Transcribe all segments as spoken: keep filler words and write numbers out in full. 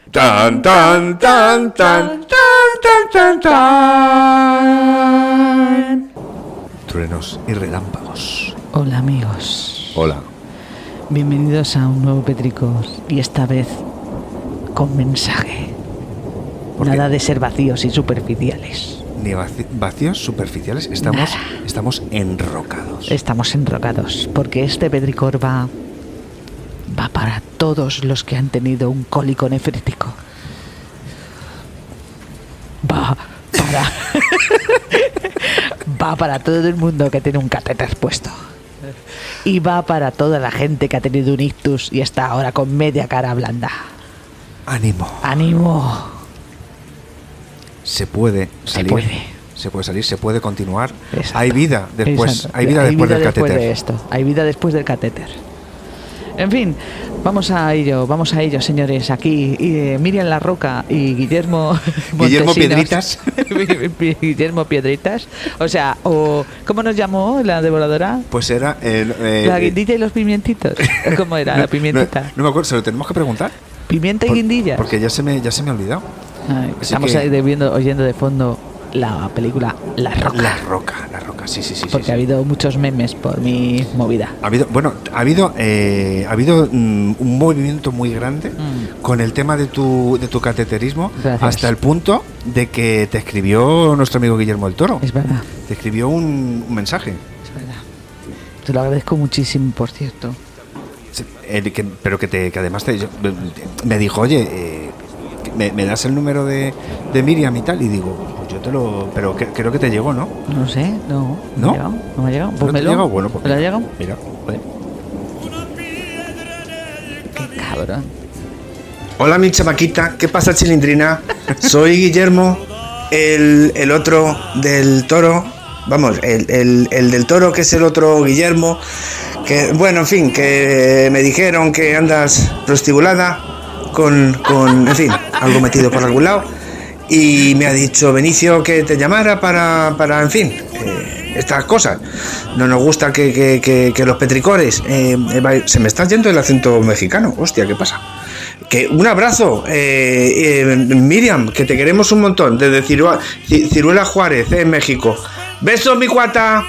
Tan, tan, tan, tan, tan, tan, tan, tan. Truenos y relámpagos. Hola amigos. Hola. Bienvenidos a un nuevo Petricos y esta vez con mensaje. Nada de ser vacíos y superficiales. Ni vaci- vacíos superficiales, estamos, estamos enrocados. Estamos enrocados porque este Petricor va, va para todos los que han tenido un cólico nefrítico. Va para... va para todo el mundo que tiene un catéter puesto. Y va para toda la gente que ha tenido un ictus y está ahora con media cara blanda. Ánimo. ¡Ánimo! Se puede salir. Se puede. Se puede salir, se puede continuar. Exacto. Hay vida después, Exacto. hay vida hay después vida del después catéter. de esto. Hay vida después del catéter. En fin, vamos a ello, vamos a ello, señores. Aquí eh, Miriam La Roca y Guillermo Guillermo Montesinos. Piedritas. Guillermo Piedritas. O sea, o ¿cómo nos llamó la devoradora? Pues era el, eh, La guindilla y los pimientitos. ¿Cómo era la pimientita? No, no me acuerdo, se lo tenemos que preguntar. Pimienta y Por- guindillas. Porque ya se me, ya se me ha olvidado. Ay, Así estamos que- ahí de viendo, oyendo de fondo la película La Roca. La Roca, la Roca, sí, sí, sí. Porque sí, ha sí. habido muchos memes por mi movida. Ha habido, bueno, ha habido, eh, ha habido mm, un movimiento muy grande Mm. con el tema de tu, de tu cateterismo, Gracias. hasta el punto de que te escribió nuestro amigo Guillermo del Toro. Es verdad, Te escribió un, un mensaje. es verdad. Te lo agradezco muchísimo, por cierto. Sí, el que- pero que, te, que además te, yo- me dijo, oye, eh, me, me das el número de, de Miriam y tal, y digo, pues yo te lo, pero que- creo que te llegó, ¿no? No sé, no. ¿No? me ha llegado, no me ha llegado. ¿No te Pónmelo. ha llegado? Bueno, pues ¿Me lo ha mira, llegado? Mira, joder. Qué cabrón. Hola mi chamaquita, ¿qué pasa Chilindrina? Soy Guillermo, el, el otro del Toro, vamos, el, el, el del Toro que es el otro Guillermo, que bueno, en fin, que me dijeron que andas prostibulada con, con, en fin, algo metido por algún lado, y me ha dicho Benicio que te llamara para, para en fin, eh, estas cosas. No nos gusta que, que, que, que los petricores, eh, eh, se me está yendo el acento mexicano, hostia, ¿qué pasa? Que un abrazo, eh, eh, Miriam, que te queremos un montón, desde Cirua- Ci- Ciruela Juárez, eh, en México. Besos, mi cuata.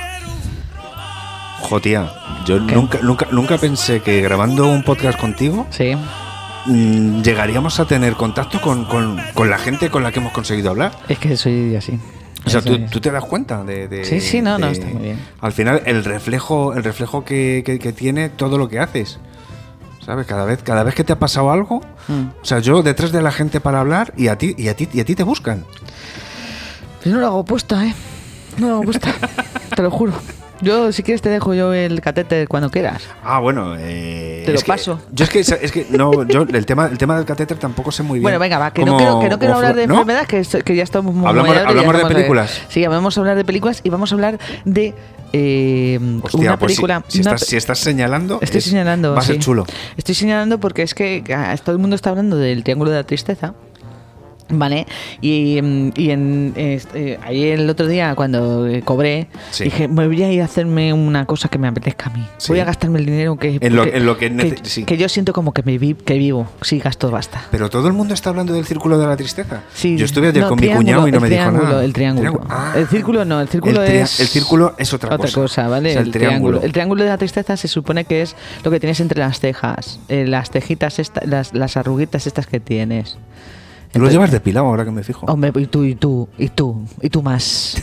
Jo, tía, yo ¿Qué? nunca, nunca, nunca pensé que grabando un podcast contigo Sí. mm, llegaríamos a tener contacto con, con, con la gente con la que hemos conseguido hablar. Es que soy así. O sea, tú, Soy- tú te das cuenta de, de- Sí, sí, no, no, de- está muy bien. Al final, el reflejo, el reflejo que, que- que tiene todo lo que haces. ¿Sabes? Cada vez, cada vez que te ha pasado algo, Mm. o sea, yo detrás de la gente para hablar y a ti, y a ti, y a ti te buscan. Pues no lo hago puesta, ¿eh? No lo hago puesta. Te lo juro. Yo, si quieres, te dejo yo el catéter cuando quieras. Ah, bueno, eh, Te lo es que- paso. yo es que, es que no, yo el tema, el tema del catéter tampoco sé muy bien. Bueno, venga, va, que no cómo- quiero, que no quiero cómo hablar de fue- ¿no? enfermedades, que, estoy- que ya estamos muy Hablamos- mayores y ya hablamos de estamos películas. Sí, vamos a hablar de películas y vamos a hablar de eh, Hostia, una pues si- película. si, una estás, si estás señalando, Estoy es- señalando. va a ser sí. chulo. Estoy señalando porque es que ah, todo el mundo está hablando del Triángulo de la Tristeza. Vale, y, mm, y en, este, ahí el otro día cuando eh, cobré, Sí. dije, me voy a ir a hacerme una cosa que me apetezca a mí. Sí. Voy a gastarme el dinero que, En lo- que, en lo que que, nece- sí. que yo siento como que me vi, que vivo. Sí, gasto basta. Pero todo el mundo está hablando del círculo de la tristeza. Sí, Yo estuve ayer no, con mi triángulo, cuñado y no el me dijo triángulo, nada. El triángulo. Ah. El círculo no, el círculo El tria- es. el círculo es otra cosa. ¿vale? O sea, el triángulo. El triángulo de la tristeza se supone que es lo que tienes entre las cejas, eh, las cejitas, esta- las, las arruguitas estas que tienes. Tú lo Entonces- llevas depilado ahora que me fijo. Hombre, y tú, y tú, y tú, y tú más.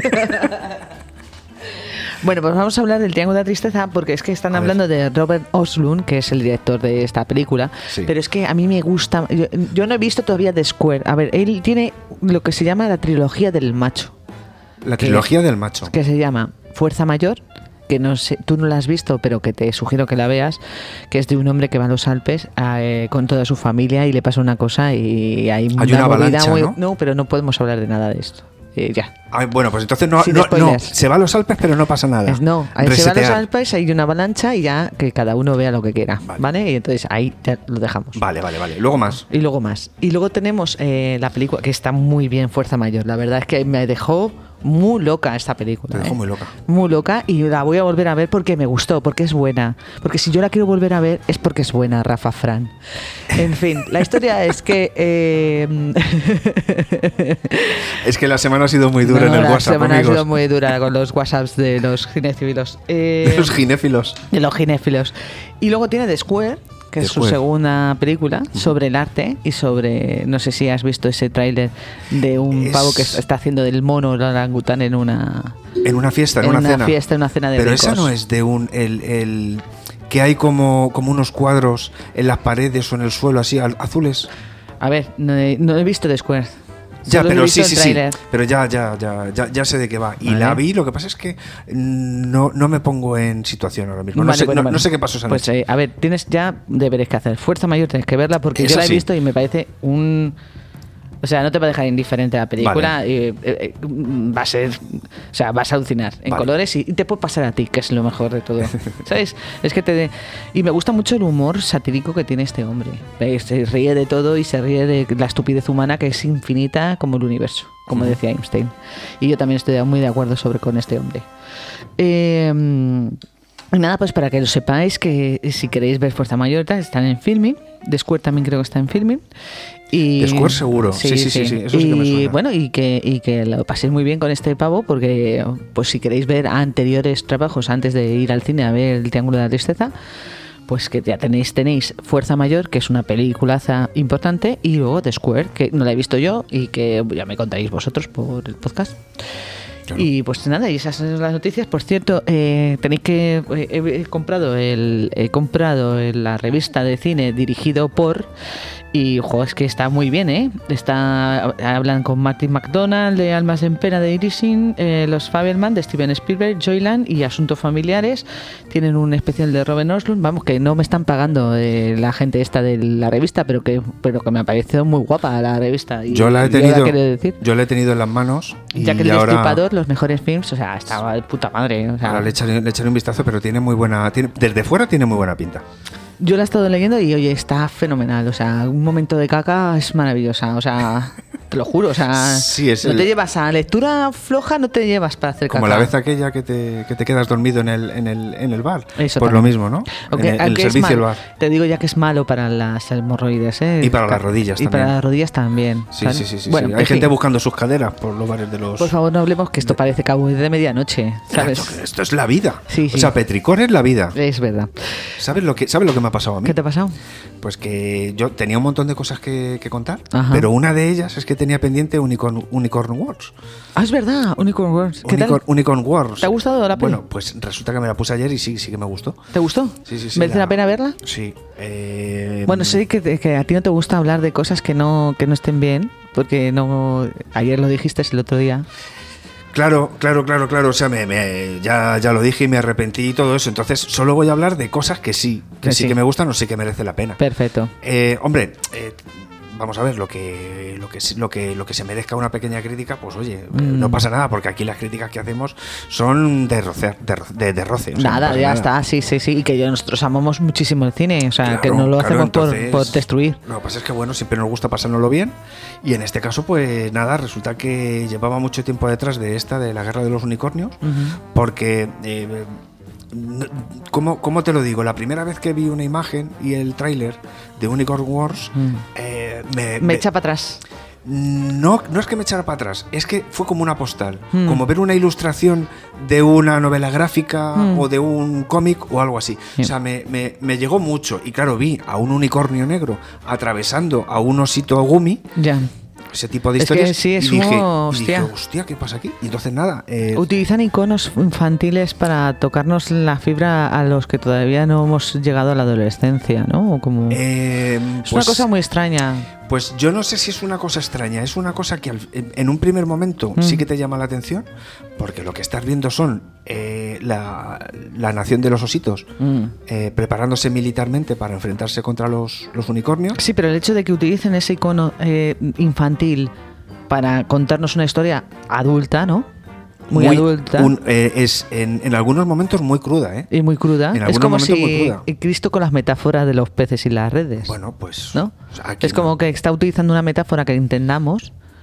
Bueno, pues vamos a hablar del Triángulo de la Tristeza porque es que están A ver. hablando de Robert Oslund, que es el director de esta película, Sí. pero es que a mí me gusta, yo, yo no he visto todavía The Square. A ver, él tiene lo que se llama la trilogía del macho, La trilogía del macho. que se llama Fuerza Mayor, que no sé, tú no la has visto, pero que te sugiero que la veas, que es de un hombre que va a los Alpes eh, con toda su familia y le pasa una cosa y hay, Hay una movida avalancha, muy- ¿no? No, pero no podemos hablar de nada de esto. Eh, ya. Ay, bueno, pues entonces no, Sin no, no, spoilers. se va a los Alpes pero no pasa nada. Es- no, ahí se va a los Resetear. Alpes, hay una avalancha y ya que cada uno vea lo que quiera, Vale. ¿vale? Y entonces ahí ya lo dejamos. Vale, vale, vale. Luego más. Y luego más. Y luego tenemos eh, la película que está muy bien, Fuerza Mayor. La verdad es que me dejó muy loca esta película. Te dejó ¿eh? muy loca. Muy loca y la voy a volver a ver porque me gustó, porque es buena. Porque si yo la quiero volver a ver es porque es buena, Rafa Fran. En fin, la historia es que... Eh... es que la semana ha sido muy dura no, en el la WhatsApp, semana amigos. ha sido muy dura con los WhatsApps de los cinéfilos. Eh... De los cinéfilos. De los cinéfilos. Y luego tiene The Square, que The es su Square. segunda película, sobre el arte y sobre, no sé si has visto ese tráiler de un Es- pavo que está haciendo del mono el orangután en una En una fiesta, en, en una, una cena. fiesta, en una cena de Pero ricos. esa no es de un... El, el, que hay como, como unos cuadros en las paredes o en el suelo así, al- azules. A ver, no he, no he visto The Square. Ya, Solo he pero visto sí, el sí, sí. tráiler. Pero ya, ya, ya, ya, ya sé de qué va. Y Vale. la vi, lo que pasa es que no, no me pongo en situación ahora mismo. No, Vale, sé, bueno, no, bueno. no sé qué pasó esa Pues noche. eh, a ver, tienes ya deberes que hacer. Fuerza Mayor tienes que verla porque Esa yo la he sí. visto y me parece un... O sea, no te va a dejar indiferente la película. Vale. eh, eh, eh, va a ser... O sea, vas a alucinar en Vale. colores y, y te puede pasar a ti, que es lo mejor de todo. ¿Sabes? Es que te... de- Y me gusta mucho el humor satírico que tiene este hombre. Eh, Se ríe de todo y se ríe de la estupidez humana que es infinita como el universo, como decía Einstein. Y yo también estoy muy de acuerdo sobre con este hombre. Eh... Y nada, pues para que lo sepáis, que si queréis ver Fuerza Mayor, tal, están en Filming. The Square también creo que está en Filming. Y, The Square seguro. Sí, sí, sí, sí, eso sí que me y suena. bueno, y que, y que lo paséis muy bien con este pavo, porque pues si queréis ver anteriores trabajos antes de ir al cine a ver El Triángulo de la Tristeza, pues que ya tenéis, tenéis Fuerza Mayor, que es una peliculaza importante, y luego The Square, que no la he visto yo y que ya me contaréis vosotros por el podcast. Claro. Y pues nada, y esas son las noticias. Por cierto, eh, tenéis que eh, he, he comprado el he comprado la revista de cine dirigido por y ojo, es que está muy bien, ¿eh? Está hablan con Martin McDonald de Almas en Pena de Irishin, eh, Los Fabelman de Steven Spielberg, Joyland y Asuntos Familiares. Tienen un especial de Robin Oslund, vamos, que no me están pagando eh, la gente esta de la revista, pero que pero que me ha parecido muy guapa la revista. Y, Yo la he y tenido, quiero decir. yo la he tenido en las manos y Ya que el ahora, Destripador, los mejores films, o sea, estaba de puta madre. O sea, ahora le, echaré, le echaré un vistazo, pero tiene muy buena, tiene, desde fuera tiene muy buena pinta. yo la he estado leyendo y oye, está fenomenal. O sea, un momento de caca es maravillosa. O sea, te lo juro. O sea, Sí, es no el- te llevas a lectura floja, no te llevas para hacer Como caca. la vez aquella que te, que te quedas dormido en el, en el, en el bar. Eso Pues también. lo mismo, ¿no? Aunque- en el, en el aunque es servicio del mal- bar. Te digo ya que es malo para las hemorroides, ¿eh? Y para las rodillas Y también. para las rodillas también. Sí, ¿sabes? sí, sí, sí, Bueno, sí. en Hay gente fin, buscando sus caderas por los bares de los... por favor, no hablemos que esto parece cabo de medianoche, ¿sabes? Esto, esto es la vida. Sí, sí. O sea, Petricor es la vida. Es verdad. ¿Sabes lo que, ¿sabes lo que me ha pasado a mí? ¿Qué te ha pasado? Pues que yo tenía un montón de cosas que, que contar, Ajá. pero una de ellas es que tenía pendiente Unicorn, Unicorn Wars. Ah, es verdad, Unicorn Wars. ¿Qué Unicorn, tal? Unicorn Wars. ¿Te ha gustado la peli? Bueno, pues resulta que me la puse ayer y sí, sí que me gustó. ¿Te gustó? Sí, sí, sí. ¿Merece la pena verla? Sí. eh, Bueno, sé que, que a ti no te gusta hablar de cosas que no, que no estén bien, porque no ayer lo dijiste el otro día. Claro, claro, claro, claro. O sea, me, me- ya, ya lo dije y me arrepentí y todo eso. Entonces, solo voy a hablar de cosas que sí, que Que sí sí. que me gustan o sí que merece la pena. Perfecto. Eh, hombre, eh, vamos a ver, lo que, lo, que, lo, que, lo que se merezca una pequeña crítica, pues oye, Mm. no pasa nada, porque aquí las críticas que hacemos son de roce. De, ro- de, de roce o sea, no Nada, pasa ya nada. está, sí, sí, sí. Y que yo- nosotros amamos muchísimo el cine, o sea, Claro, que no lo claro, hacemos por- entonces, por, destruir. Lo que pasa es que, bueno, siempre nos gusta pasárnoslo bien. Y en este caso, pues nada, resulta que llevaba mucho tiempo detrás de esta, de la Guerra de los Unicornios, Ujú. porque... eh, no- ¿cómo, ¿Cómo te lo digo? La primera vez que vi una imagen y el tráiler de Unicorn Wars, Mm. eh, me, Me echa para atrás. No, no es que me echara para atrás, es que fue como una postal, Mm. como ver una ilustración de una novela gráfica Mm. o de un cómic o algo así. Sí. O sea, me, me- me llegó mucho. Y claro, vi a un unicornio negro atravesando a un osito gumi, Ya. ese tipo de Es que historias. sí, es y dije, como, y dije, hostia. hostia, ¿qué pasa aquí? Y entonces nada. eh, Utilizan iconos infantiles para tocarnos la fibra a los que todavía no hemos llegado a la adolescencia, ¿no? O como... eh, es una pues- cosa muy extraña. Pues yo no sé si es una cosa extraña, es una cosa que al- en, en un primer momento Mm. sí que te llama la atención, porque lo que estás viendo son eh, la, la nación de los ositos Mm. eh, preparándose militarmente para enfrentarse contra los, los unicornios. Sí, pero el hecho de que utilicen ese icono eh, infantil para contarnos una historia adulta, ¿no? Muy, adulta. un- eh, es en, en algunos momentos muy cruda, ¿eh? y muy cruda. en Es algunos como momentos muy si cruda. Cristo con las metáforas de los peces y las redes. Bueno, pues... ¿No? o sea, aquí Es como no. que está utilizando una metáfora que entendamos,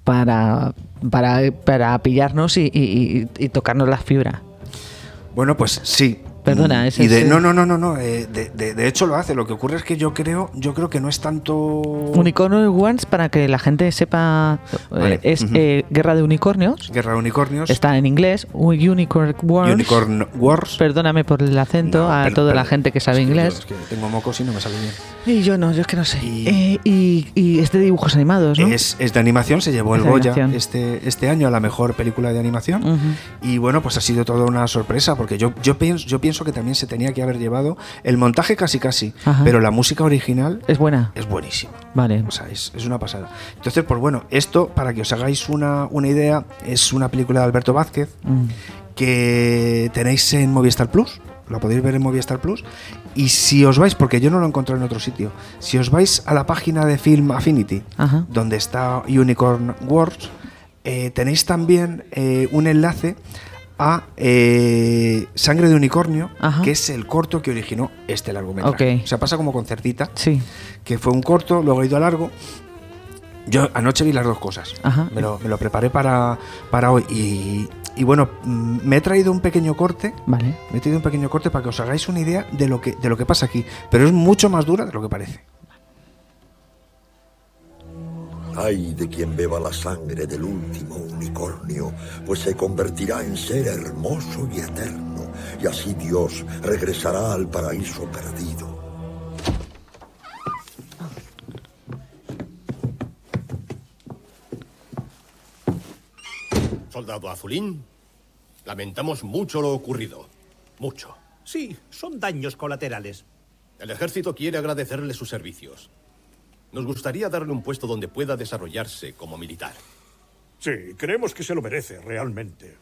para, para, para pillarnos y, y, y tocarnos la fibra. Bueno, pues sí. Perdona, ese y de, es, no, no, no, no, no. Eh, de, de, de hecho lo hace. Lo que ocurre es que yo creo, yo creo que no es tanto. Unicorn Wars, para que la gente sepa, Vale. eh, es Uh-huh. eh, Guerra de Unicornios. Guerra de Unicornios. Está en inglés, Unicorn Wars. Unicorn Wars. Perdóname por el acento No, a per- toda per- la gente que sabe es que inglés. yo- es que tengo mocos y no me sale bien. Y yo no, yo es que no sé. Y- Eh, y, y es de dibujos animados, ¿no? Es, es de animación, se llevó Es el de Goya animación. este, este año a la mejor película de animación. Ujú. Y bueno, pues ha sido toda una sorpresa, porque yo, yo, pienso, yo pienso que también se tenía que haber llevado el montaje casi casi, Ajá. pero la música original Es buena. es buenísima. Vale. O sea, es, es una pasada. Entonces, pues bueno, esto, para que os hagáis una, una idea, es una película de Alberto Vázquez Mm. que tenéis en Movistar Plus. La podéis ver en Movistar Plus. Y si os vais, porque yo no lo he encontrado en otro sitio, si os vais a la página de Film Affinity, Ajá. donde está Unicorn Wars, eh, tenéis también eh, un enlace a eh, Sangre de Unicornio, Ajá. que es el corto que originó este largometraje. Ok. O sea, pasa como con Certita, Sí. que fue un corto, luego ha ido a largo. Yo anoche vi las dos cosas. Ajá. Me lo, me lo preparé para, para hoy. Y, y bueno, mm, me he traído un pequeño corte. Vale. Me he traído un pequeño corte para que os hagáis una idea de lo que, de lo que pasa aquí. Pero es mucho más dura de lo que parece. Ay de quien beba la sangre del último unicornio, pues se convertirá en ser hermoso y eterno, y así Dios regresará al paraíso perdido. Soldado Azulín, lamentamos mucho lo ocurrido. Mucho. Sí, son daños colaterales. El ejército quiere agradecerle sus servicios. Nos gustaría darle un puesto donde pueda desarrollarse como militar. Sí, creemos que se lo merece, realmente.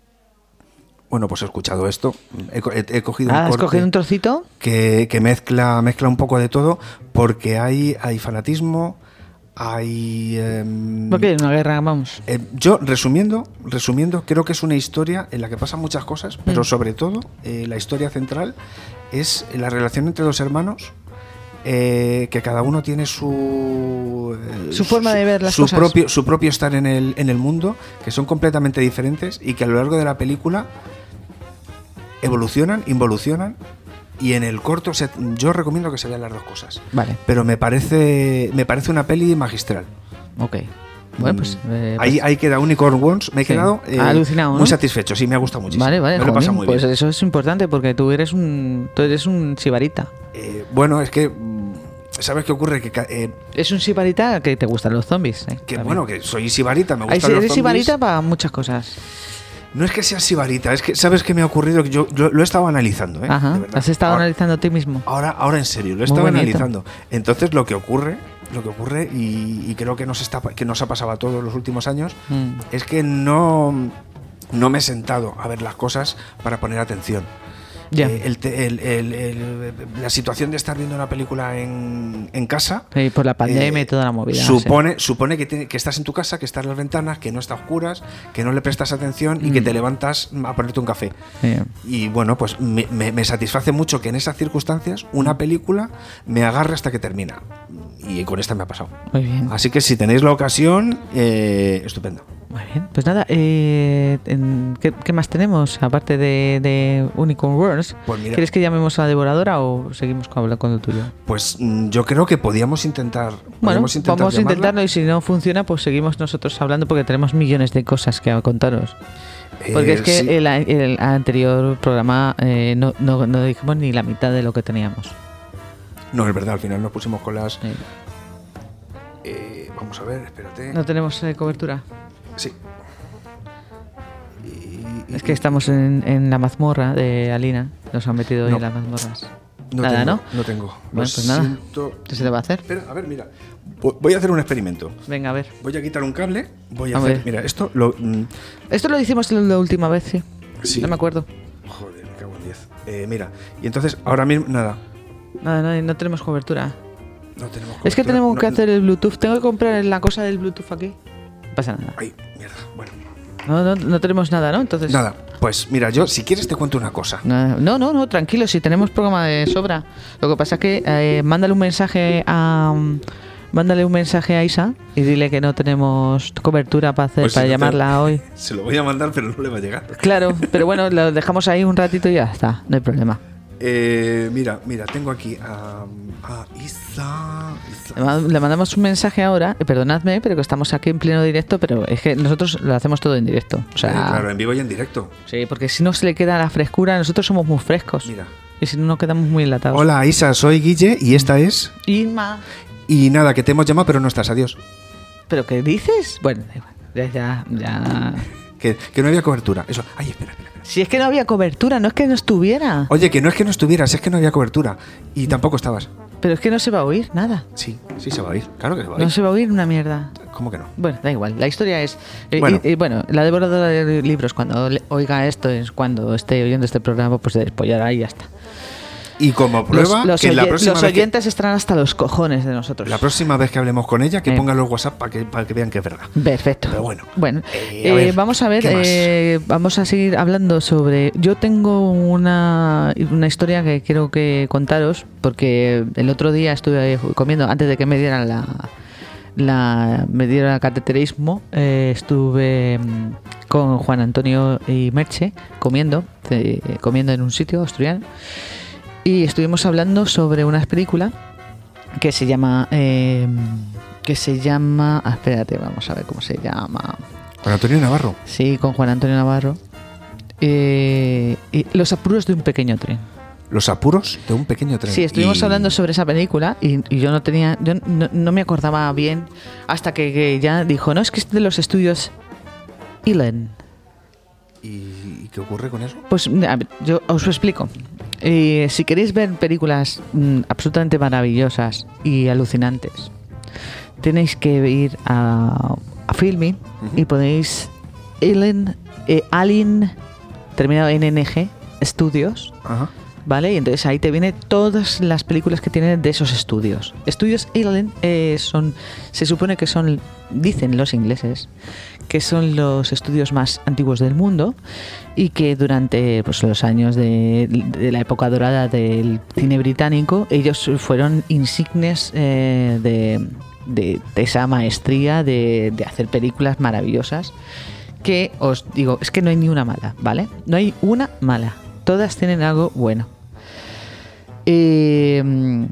Bueno, pues he escuchado esto. He, co- he- he cogido Ah, un ¿has corte cogido un trocito? que, que mezcla, mezcla un poco de todo, porque hay, hay fanatismo, hay... em, Porque es una guerra, vamos. Eh, yo, resumiendo, resumiendo, creo que es una historia en la que pasan muchas cosas, pero Mm. sobre todo eh, la historia central es la relación entre dos hermanos, eh, que cada uno tiene su eh, Su forma de ver las su cosas. propio su propio estar en el en el mundo, que son completamente diferentes y que a lo largo de la película evolucionan, involucionan. Y en el corto, se- yo recomiendo que se vean las dos cosas. Vale. Pero me parece me parece una peli magistral. Ok. Bueno, pues. Mm, eh, ahí, pues- ahí queda Unicorn Wars. Me he Sí. quedado eh, Alucinado, muy ¿no? satisfecho. Sí, me ha gustado muchísimo. Vale, vale, me lo he pasado jolín, muy pues bien. eso es importante porque tú eres un tú eres un sibarita. Eh, bueno, es que mm, ¿sabes qué ocurre? Que, ca- eh, Es un sibarita que te gustan los zombies. eh, que también. bueno, que soy sibarita, me Ahí gustan sí, los eres zombies. sibarita para muchas cosas. No es que sea sibarita, es que ¿sabes qué me ha ocurrido? Que yo, yo lo he estado analizando, ¿eh? Ajá. De verdad. Has estado ahora, analizando a ti mismo. ahora, ahora en serio, lo he Muy estado bonito. analizando. Entonces lo que ocurre, lo que ocurre y, y creo que nos está que nos ha pasado a todos los últimos años, Mm. es que no, no me he sentado a ver las cosas para poner atención. Ya. Eh, el te- el- el- el- la situación de estar viendo una película en, en casa Sí, por la pandemia eh, y toda la movida. supone, supone que, tiene- que estás en tu casa, que estás en las ventanas, que no está a oscuras, que no le prestas atención y que Mm. te levantas a ponerte un café. Sí. Y bueno, pues me, me- me satisface mucho que en esas circunstancias una película me agarre hasta que termina. Y con esta me ha pasado. Muy bien. Así que si tenéis la ocasión, eh, estupendo. Muy bien. Pues nada, eh, en- ¿qué, qué más tenemos aparte de, de Unicorn Wars? Pues mira. ¿Quieres que llamemos a la devoradora o seguimos con, habla- con lo tuyo? Pues mm, yo creo que podíamos intentar. Bueno, podíamos intentar vamos a llamarla. intentarlo y si no funciona, pues seguimos nosotros hablando porque tenemos millones de cosas que contaros. Porque Eh, es que sí. el, el anterior programa eh, no, no, no dijimos ni la mitad de lo que teníamos. No, es verdad, al final nos pusimos con las. Eh, eh, vamos a ver, espérate. no tenemos eh, cobertura. Sí. Y- y- Es que estamos en, en la mazmorra de Alina. Nos han metido hoy No. en las mazmorras. no nada, tengo, ¿no? No tengo. Bueno, Lo pues nada. siento. ¿Qué se le va a hacer? Espera, a ver, mira. Vo- Voy a hacer un experimento. Venga, a ver. Voy a quitar un cable. Voy a, A hacer. ver. Mira, esto lo. mm, Esto lo hicimos la la última vez, sí. Sí. No me acuerdo. Joder, me cago en diez. Eh, mira, y entonces ahora mismo. Nada. Nada, no, no tenemos cobertura. No tenemos Es que cobertura, tenemos no- que hacer el Bluetooth. Tengo que comprar la cosa del Bluetooth aquí. No pasa nada. Ay, mierda. Bueno. No, no, no tenemos nada, ¿no? Entonces. Nada. Pues mira, yo, si quieres, te cuento una cosa. Nada. No, no, no, tranquilo, si tenemos programa de sobra. Lo que pasa es que eh, mándale un mensaje a, Mándale un mensaje a Isa y dile que no tenemos cobertura para hacer Pues para si no llamarla te- hoy. Se lo voy a mandar, pero no le va a llegar. Claro, pero bueno, lo dejamos ahí un ratito y ya está, no hay problema. Eh, mira, mira, tengo aquí a, a Isa, Isa. Le ma- Le mandamos un mensaje ahora, eh, perdonadme, pero que estamos aquí en pleno directo, pero es que nosotros lo hacemos todo en directo. O sea, Eh, claro, en vivo y en directo. sí, porque si no se le queda la frescura, nosotros somos muy frescos. Mira. Y si no, nos quedamos muy enlatados. Hola Isa, soy Guille y esta es... Inma. Y nada, que te hemos llamado pero no estás, adiós. ¿Pero qué dices? Bueno, da igual, ya, ya, ya. Que, que no había cobertura. Eso. Ay, espera, espera, espera. Si es que no había cobertura, no es que no estuviera. Oye, que no es que no estuvieras, es que no había cobertura. Y tampoco estabas. Pero es que no se va a oír nada. Sí, sí se va a ir. Claro que se va a ir. No se va a oír una mierda. ¿Cómo que no? Bueno, da igual. La historia es... eh, Bueno. y- y bueno, la devoradora de libros, cuando le- oiga esto, es cuando esté oyendo este programa, pues se despollará y ya está. Y como prueba, los los que la oye- próxima, los vez que, oyentes estarán hasta los cojones de nosotros. la próxima vez que hablemos con ella, que Eh. pongan los WhatsApp para que, para que vean que es verdad. Perfecto. Pero bueno. Bueno, Eh, a eh, ver, vamos a ver, ¿qué más? eh, vamos a seguir hablando sobre... Yo tengo una, una historia que quiero que contaros, porque el otro día estuve comiendo, antes de que me dieran la... la me dieran el cateterismo, eh, estuve mm, con Juan Antonio y Merche comiendo, eh, comiendo en un sitio asturiano, y estuvimos hablando sobre una película que se llama... eh, que se llama... ah, espérate, vamos a ver cómo se llama. Con Antonio Navarro. Sí, con Juan Antonio Navarro. Eh, y Los apuros de un pequeño tren. Los apuros de un pequeño tren. Sí, estuvimos Y- hablando sobre esa película y, y yo no tenía, yo no, no me acordaba bien hasta que, que ya dijo, no, es que es de los estudios Ealing. ¿Y, y qué ocurre con eso? Pues a ver, yo os lo explico. Eh, si queréis ver películas mm, absolutamente maravillosas y alucinantes, tenéis que ir a, a Filmin y podéis Alien, eh, Alien terminado en N G Studios, Ajá. ¿vale? Y entonces ahí te vienen todas las películas que tienen de esos estudios. Estudios Alien eh, son, se supone que son, dicen los ingleses, que son los estudios más antiguos del mundo y que durante pues, los años de, de la época dorada del cine británico, ellos fueron insignes eh, de, de, de esa maestría de, de hacer películas maravillosas. Que os digo, es que no hay ni una mala, ¿vale? No hay una mala. Todas tienen algo bueno. Eh,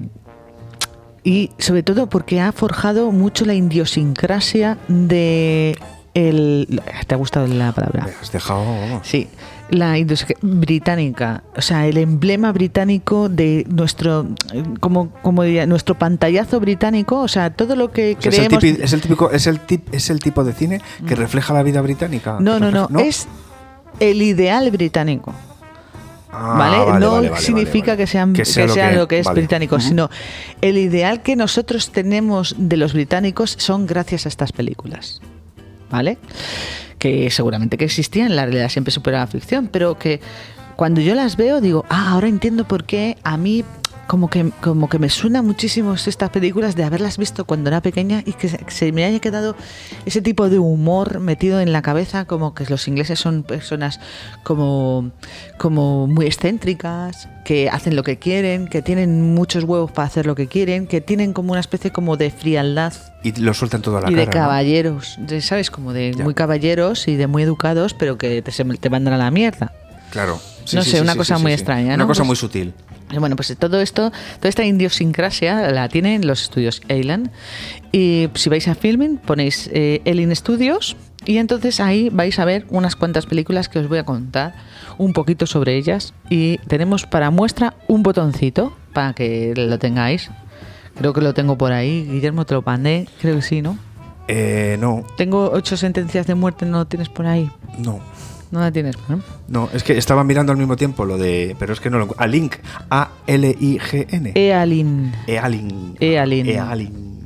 y sobre todo porque ha forjado mucho la idiosincrasia de el... ¿Te ha gustado la palabra? Me has dejado. vamos. Sí, la industria británica, o sea, el emblema británico de nuestro, como, como diría, nuestro pantallazo británico, o sea, todo lo que O sea, es, el creemos... tipi- es el típico, es el tip, es el tipo de cine que refleja la vida británica. No, Que no, no, refleja- es el ideal británico. Ah, ¿Vale? vale, No vale, vale, significa vale, que, sean, que que sea sea, lo lo que- que, es vale. británico, Ujú. sino el ideal que nosotros tenemos de los británicos son gracias a estas películas. ¿Vale? Que seguramente que existían, la realidad siempre supera la ficción, pero que cuando yo las veo digo, ah, ahora entiendo por qué a mí como que, como que me suena muchísimo estas películas de haberlas visto cuando era pequeña y que se, se me haya quedado ese tipo de humor metido en la cabeza, como que los ingleses son personas como, como muy excéntricas, que hacen lo que quieren, que tienen muchos huevos para hacer lo que quieren, que tienen como una especie como de frialdad Y lo sueltan todo a la y cara. de ¿no? caballeros, de- ¿sabes? Como de Ya. muy caballeros y de muy educados, pero que te, se- te mandan a la mierda. Claro. No sé, una cosa muy extraña, Una ¿no? cosa Pues- muy sutil. Y bueno, pues todo esto, toda esta idiosincrasia la tienen los estudios Ealing. Y si vais a Filmin, ponéis eh, Ealing Studios y entonces ahí vais a ver unas cuantas películas que os voy a contar un poquito sobre ellas. Y tenemos para muestra un botoncito para que lo tengáis. Creo que lo tengo por ahí. Guillermo, te lo mandé. Creo que sí, ¿no? Eh, no, Tengo ocho sentencias de muerte, ¿no lo tienes por ahí? no. No la tienes, ¿no? No, es que estaba mirando al mismo tiempo lo de. Pero es que no lo. A Link. A L I G N. Ealing. Ealin. Ealin. Ealin.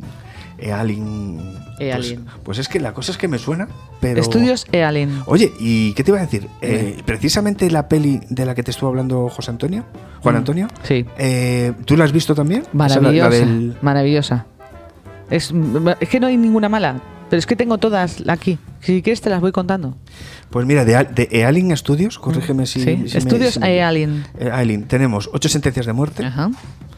Ealin. Ealin. Pues, pues es que la cosa es que me suena, pero. Estudios Ealing. Oye, ¿y qué te iba a decir? Eh, precisamente la peli de la que te estuvo hablando José Antonio, Juan Mm, Antonio, Sí. eh, ¿tú la has visto también? O sea, la- la Maravillosa. del- Maravillosa. Es, es que no hay ninguna mala. Pero es que tengo todas aquí. Si quieres te las voy contando. Pues mira, de, Al- de Ealin Studios, corrígeme si. Sí. si me- Estudios si me- Ealing. Eh, Ealin, tenemos ocho sentencias de muerte, Ajá.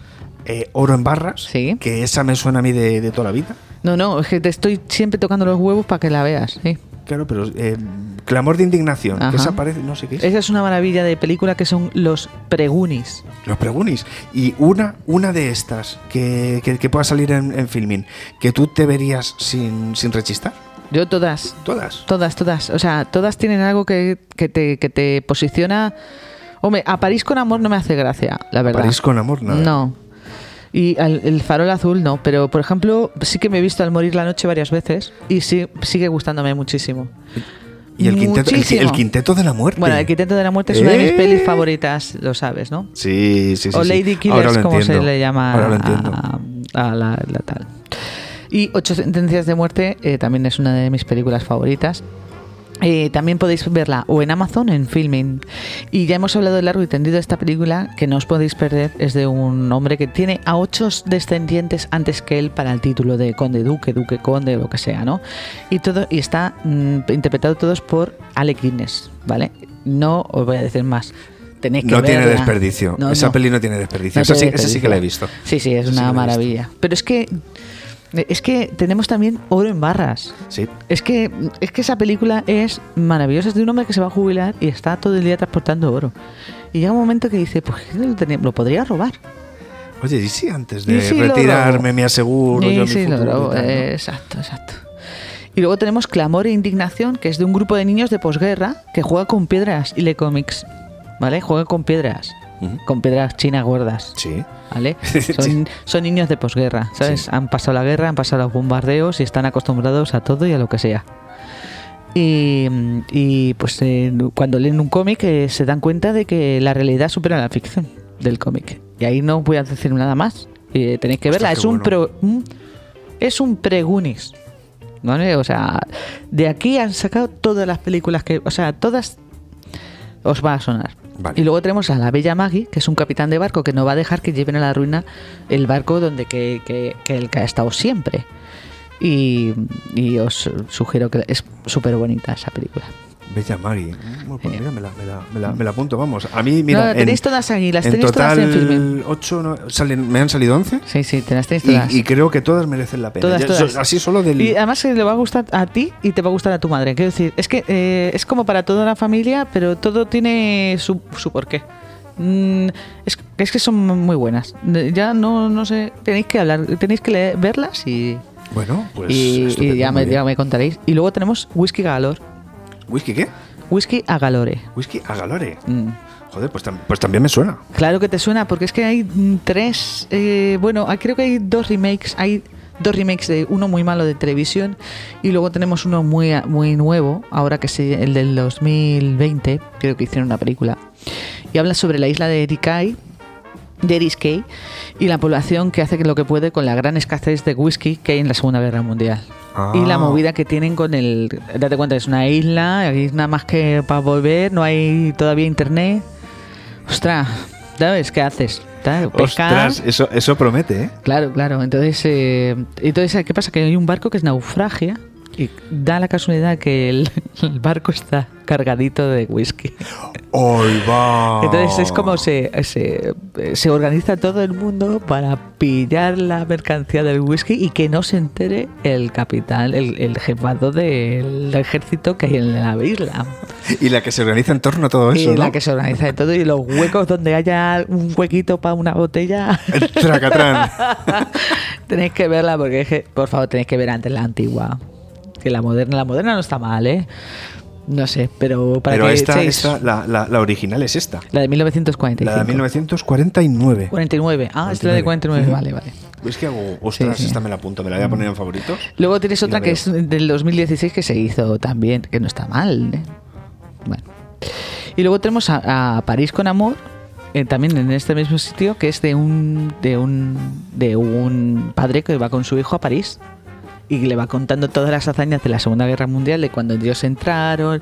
eh, Oro en barras, Sí. que esa me suena a mí de, de toda la vida. No, no, es que te estoy siempre tocando los huevos para que la veas. ¿Sí? Claro, pero eh, Clamor de indignación, Ajá. que esa parece, no sé qué es. Esa es una maravilla de película que son los pregunis. Los pregunis. Y una, una de estas que, que, que pueda salir en, en Filmin, que tú te verías sin, sin rechistar. Yo todas, Todas. todas, todas. O sea, todas tienen algo que, que, te, que te posiciona... Hombre, a París con amor no me hace gracia, la verdad. París con amor, nada. No. Y al- el farol azul no, pero por ejemplo sí que me he visto Al morir la noche varias veces y sí, sigue gustándome muchísimo. Y el quinteto, el, Muchísimo. el quinteto de la muerte. Bueno, El quinteto de la muerte es una de mis ¿Eh? pelis favoritas, lo sabes, ¿no? Sí, sí, sí. O sí. Lady Ahora Killers, lo como se entiendo. le llama Ahora lo entiendo. a, a la, la tal. Y Ocho sentencias de muerte eh, también es una de mis películas favoritas. Eh, también podéis verla o en Amazon o en Filmin. Y ya hemos hablado de largo y tendido de esta película que no os podéis perder. Es de un hombre que tiene a ocho descendientes antes que él para el título de conde, duque, duque, conde, lo que sea, ¿no? Y todo y está mm, interpretado todos por Alec Guinness, ¿vale? No os voy a decir más. Tenéis que No tiene verla. desperdicio. No, Esa no. peli no tiene desperdicio. No esa, sí, tiene esa sí que la he visto. Sí, sí, es Esa sí una que la he maravilla. Pero es que es que tenemos también Oro en barras. Sí. Es que es que esa película es maravillosa. Es de un hombre que se va a jubilar y está todo el día transportando oro. Y llega un momento que dice, pues lo, tenía- lo podría robar. Oye, ¿y si antes de Y sí, lo retirarme robo. me aseguro Sí, yo mi sí, lo futuro y robo. tal, ¿no? Eh, exacto, exacto. Y luego tenemos Clamor e indignación, que es de un grupo de niños de posguerra que juega con piedras y lee cómics. ¿Vale? Juega con piedras. Ujú. Con piedras chinas gordas. Sí. ¿Vale? Sí. Son, son niños de posguerra, ¿sabes? Sí. Han pasado la guerra, han pasado los bombardeos y están acostumbrados a todo y a lo que sea. Y, y, pues eh, cuando leen un cómic eh, se dan cuenta de que la realidad supera la ficción del cómic. Y ahí no voy a decir nada más. Eh, tenéis que Ostras, verla. qué Es un, bueno. pro- un- es un pregunis. ¿Vale? O sea, de aquí han sacado todas las películas que... O sea, todas os va a sonar. Vale. Y luego tenemos a la bella Maggie, que es un capitán de barco que no va a dejar que lleven a la ruina el barco donde que, que, que él que ha estado siempre. Y, y os sugiero que es súper bonita esa película. Bella Mari. Bueno, pues Eh. mira, me la, me, la, me, la, me la apunto, vamos. A mí, mira. No, en- tenéis todas ahí, las en tenéis total, todas en Filmin. ocho, no, salen, me han salido once. Sí, sí, te las tenéis Y, todas. y creo que todas merecen la pena. Todas, Ya, todas. so- Así solo del. Y además que le va a gustar a ti y te va a gustar a tu madre. Quiero decir, es que eh, es como para toda la familia, pero todo tiene su, su porqué. Mm, es, es que son muy buenas. Ya no, no sé, tenéis que hablar, tenéis que leer- verlas y, Bueno, pues. y, estupendo, y ya, muy me, bien. ya me contaréis. Y luego tenemos Whisky Galore. ¿Whisky qué? Whisky a Galore. Whisky a Galore. Mm. Joder, pues, tam- pues también me suena. Claro que te suena, porque es que hay mm, tres. eh, bueno, hay- creo que hay dos remakes. Hay dos remakes de uno muy malo de televisión y luego tenemos uno muy muy nuevo, ahora que es el del dos mil veinte. Creo que hicieron una película. Y habla sobre la isla de Ericay, de Eriskay, y la población que hace lo que puede con la gran escasez de whisky que hay en la Segunda Guerra Mundial. Ah. Y la movida que tienen con el... Date cuenta, es una isla, hay nada más que para volver, no hay todavía internet. Ostras, ¿sabes qué haces? ¿Sabes? Pescar. Ostras, eso, eso promete, ¿eh? Claro, claro. Entonces, eh, entonces, ¿qué pasa? Que hay un barco que es naufragia y da la casualidad que el, el barco está cargadito de whisky. ¡Hoy va! Entonces es como se, se, se organiza todo el mundo para pillar la mercancía del whisky y que no se entere el capitán, el, el jefado del ejército que hay en la isla. Y la que se organiza en torno a todo eso, Y ¿no? la que se organiza de todo y los huecos donde haya un huequito para una botella. Tracatrán. Tenéis que verla porque, es que, por favor, tenéis que ver antes la antigua. Que la moderna, la moderna no está mal, ¿eh? No sé, pero para Pero que esta, echéis- esta la, la, la original es esta. La de mil novecientos cuarenta y cinco. La de mil novecientos cuarenta y nueve. cuarenta y nueve. Ah, esta es la de cuarenta y nueve, vale, vale. Es que hago, ostras, Sí, sí. esta me la apunto, me la voy a poner en favoritos. Luego tienes Y otra la que veo. es del dos mil dieciséis que se hizo también, que no está mal, ¿eh? Bueno. Y luego tenemos a, a París con amor, eh, también en este mismo sitio, que es de un, de un de un padre que va con su hijo a París y le va contando todas las hazañas de la Segunda Guerra Mundial, de cuando ellos entraron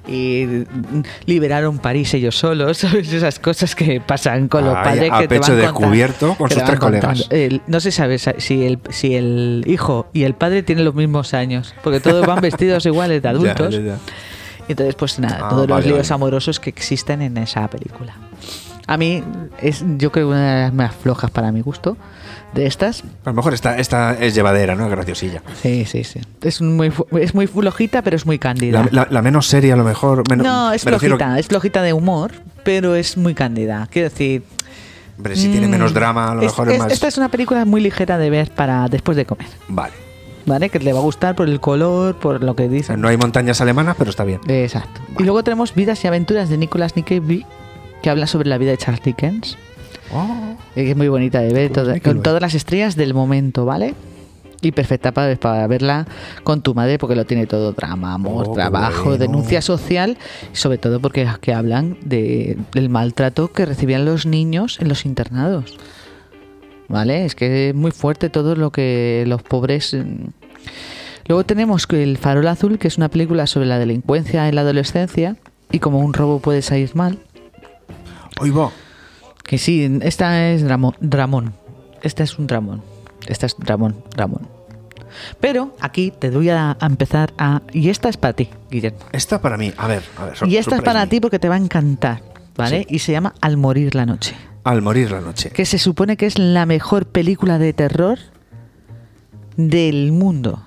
y liberaron París ellos solos, ¿sabes? Esas cosas que pasan con los Ay, padres a que te pecho van descubierto contando, con que sus te van tres colegas. contando. El- no se sabe sa- si el, si el hijo y el padre tienen los mismos años, porque todos van vestidos iguales de adultos. Ya, ya, ya. Y entonces, pues nada, Ah, todos los vale, líos vale. amorosos que existen en esa película. A mí es, yo creo, una de las más flojas para mi gusto de estas. A lo mejor esta, esta es llevadera, ¿no? Es graciosilla. Sí, sí, sí. Es muy, es muy flojita, pero es muy cándida. La, la, la menos seria, a lo mejor. Menos, no, es flojita, refiero... es flojita de humor, pero es muy cándida. Quiero decir. Hombre, si mmm, tiene menos drama, a lo es, mejor es, es más. Esta es una película muy ligera de ver para después de comer. Vale. Vale, que le va a gustar por el color, por lo que dicen. No hay montañas alemanas, pero está bien. Exacto. Vale. Y luego tenemos Vidas y aventuras de Nicolas Nickleby, que habla sobre la vida de Charles Dickens. Oh. Que es muy bonita de ver, todo, con todas las estrellas del momento, ¿vale? Y perfecta para, para verla con tu madre, porque lo tiene todo: drama, amor, oh, trabajo, bueno. denuncia social, y sobre todo porque que hablan de, del maltrato que recibían los niños en los internados. ¿Vale? Es que es muy fuerte todo lo que los pobres... Luego tenemos El farol azul, que es una película sobre la delincuencia en la adolescencia y cómo un robo puede salir mal. Oigo. Que sí, esta es Dramón. Dramón. Esta es un Dramón. Esta es Dramón. Dramón. Pero aquí te doy a, a empezar a... Y esta es para ti, Guillermo. Esta para mí. A ver, a ver. Y esta es para ti porque te va a encantar, ¿vale? Sí. Y se llama Al morir la noche. Al morir la noche. Que se supone que es la mejor película de terror del mundo.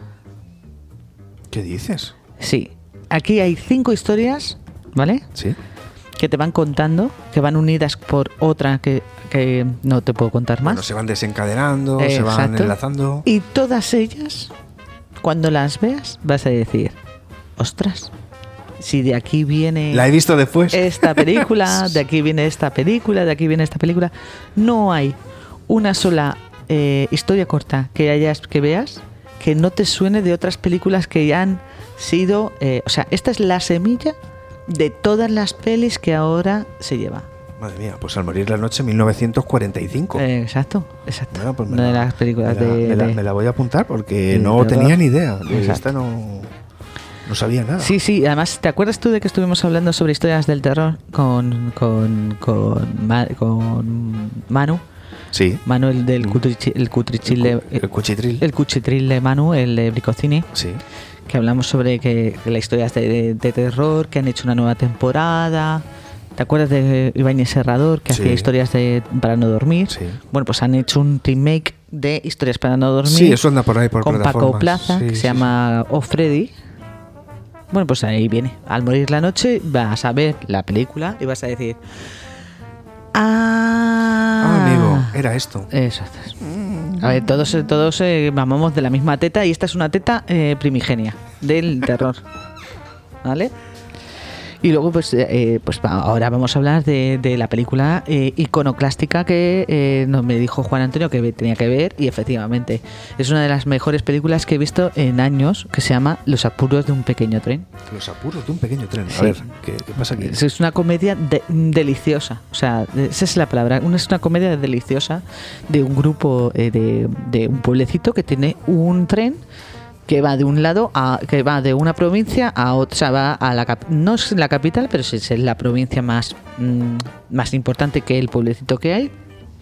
¿Qué dices? Sí. Aquí hay cinco historias, ¿vale? Sí. Que te van contando, que van unidas por otra que, que no te puedo contar más. Bueno, se van desencadenando, eh, se van exacto. enlazando. Y todas ellas, cuando las veas, vas a decir: ostras, si de aquí viene... La he visto después. Esta película, de aquí viene esta película, de aquí viene esta película. No hay una sola eh, historia corta que hayas que veas que no te suene de otras películas que ya han sido... Eh, o sea, esta es la semilla de todas las pelis que ahora se lleva. Madre mía, pues Al morir la noche, mil novecientos cuarenta y cinco. Eh, exacto, exacto. Bueno, pues una la, de las películas me la, de, me, la, de... me la voy a apuntar porque de no terror. tenía ni idea. De exacto. esta no... No sabía nada. Sí, sí, además, ¿te acuerdas tú de que estuvimos hablando sobre historias del terror con con, con, con Manu? Sí. Manu, el del cutrichil, el cutrichil el, cu el cuchitril. El cuchitril de Manu, el de Bricocine. Sí. Que hablamos sobre que, que la historia es de, de, de terror, que han hecho una nueva temporada. ¿Te acuerdas de Ibáñez Serrador, que sí. hacía historias de para no dormir? Sí. Bueno, pues han hecho un remake de historias para no dormir. Sí, eso anda por ahí por con Paco Plaza, sí, que sí, se sí. llama O Freddy. Bueno, pues ahí viene. Al morir la noche vas a ver la película y vas a decir: ah, ah amigo, era esto. Eso es. A ver, todos, todos eh, mamamos de la misma teta y esta es una teta eh, primigenia del terror. ¿Vale? Y luego, pues, eh, pues ahora vamos a hablar de, de la película eh, iconoclástica que eh, nos me dijo Juan Antonio que tenía que ver, y efectivamente es una de las mejores películas que he visto en años, que se llama Los apuros de un pequeño tren. Los apuros de un pequeño tren. A sí. ver, ¿qué, ¿qué pasa aquí? Es una comedia de, deliciosa, o sea, esa es la palabra. Una, es una comedia deliciosa de un grupo eh, de, de un pueblecito que tiene un tren que va de un lado a que va de una provincia a otra, o sea, va a la cap no es la capital, pero sí es la provincia más mmm, más importante que el pueblecito que hay.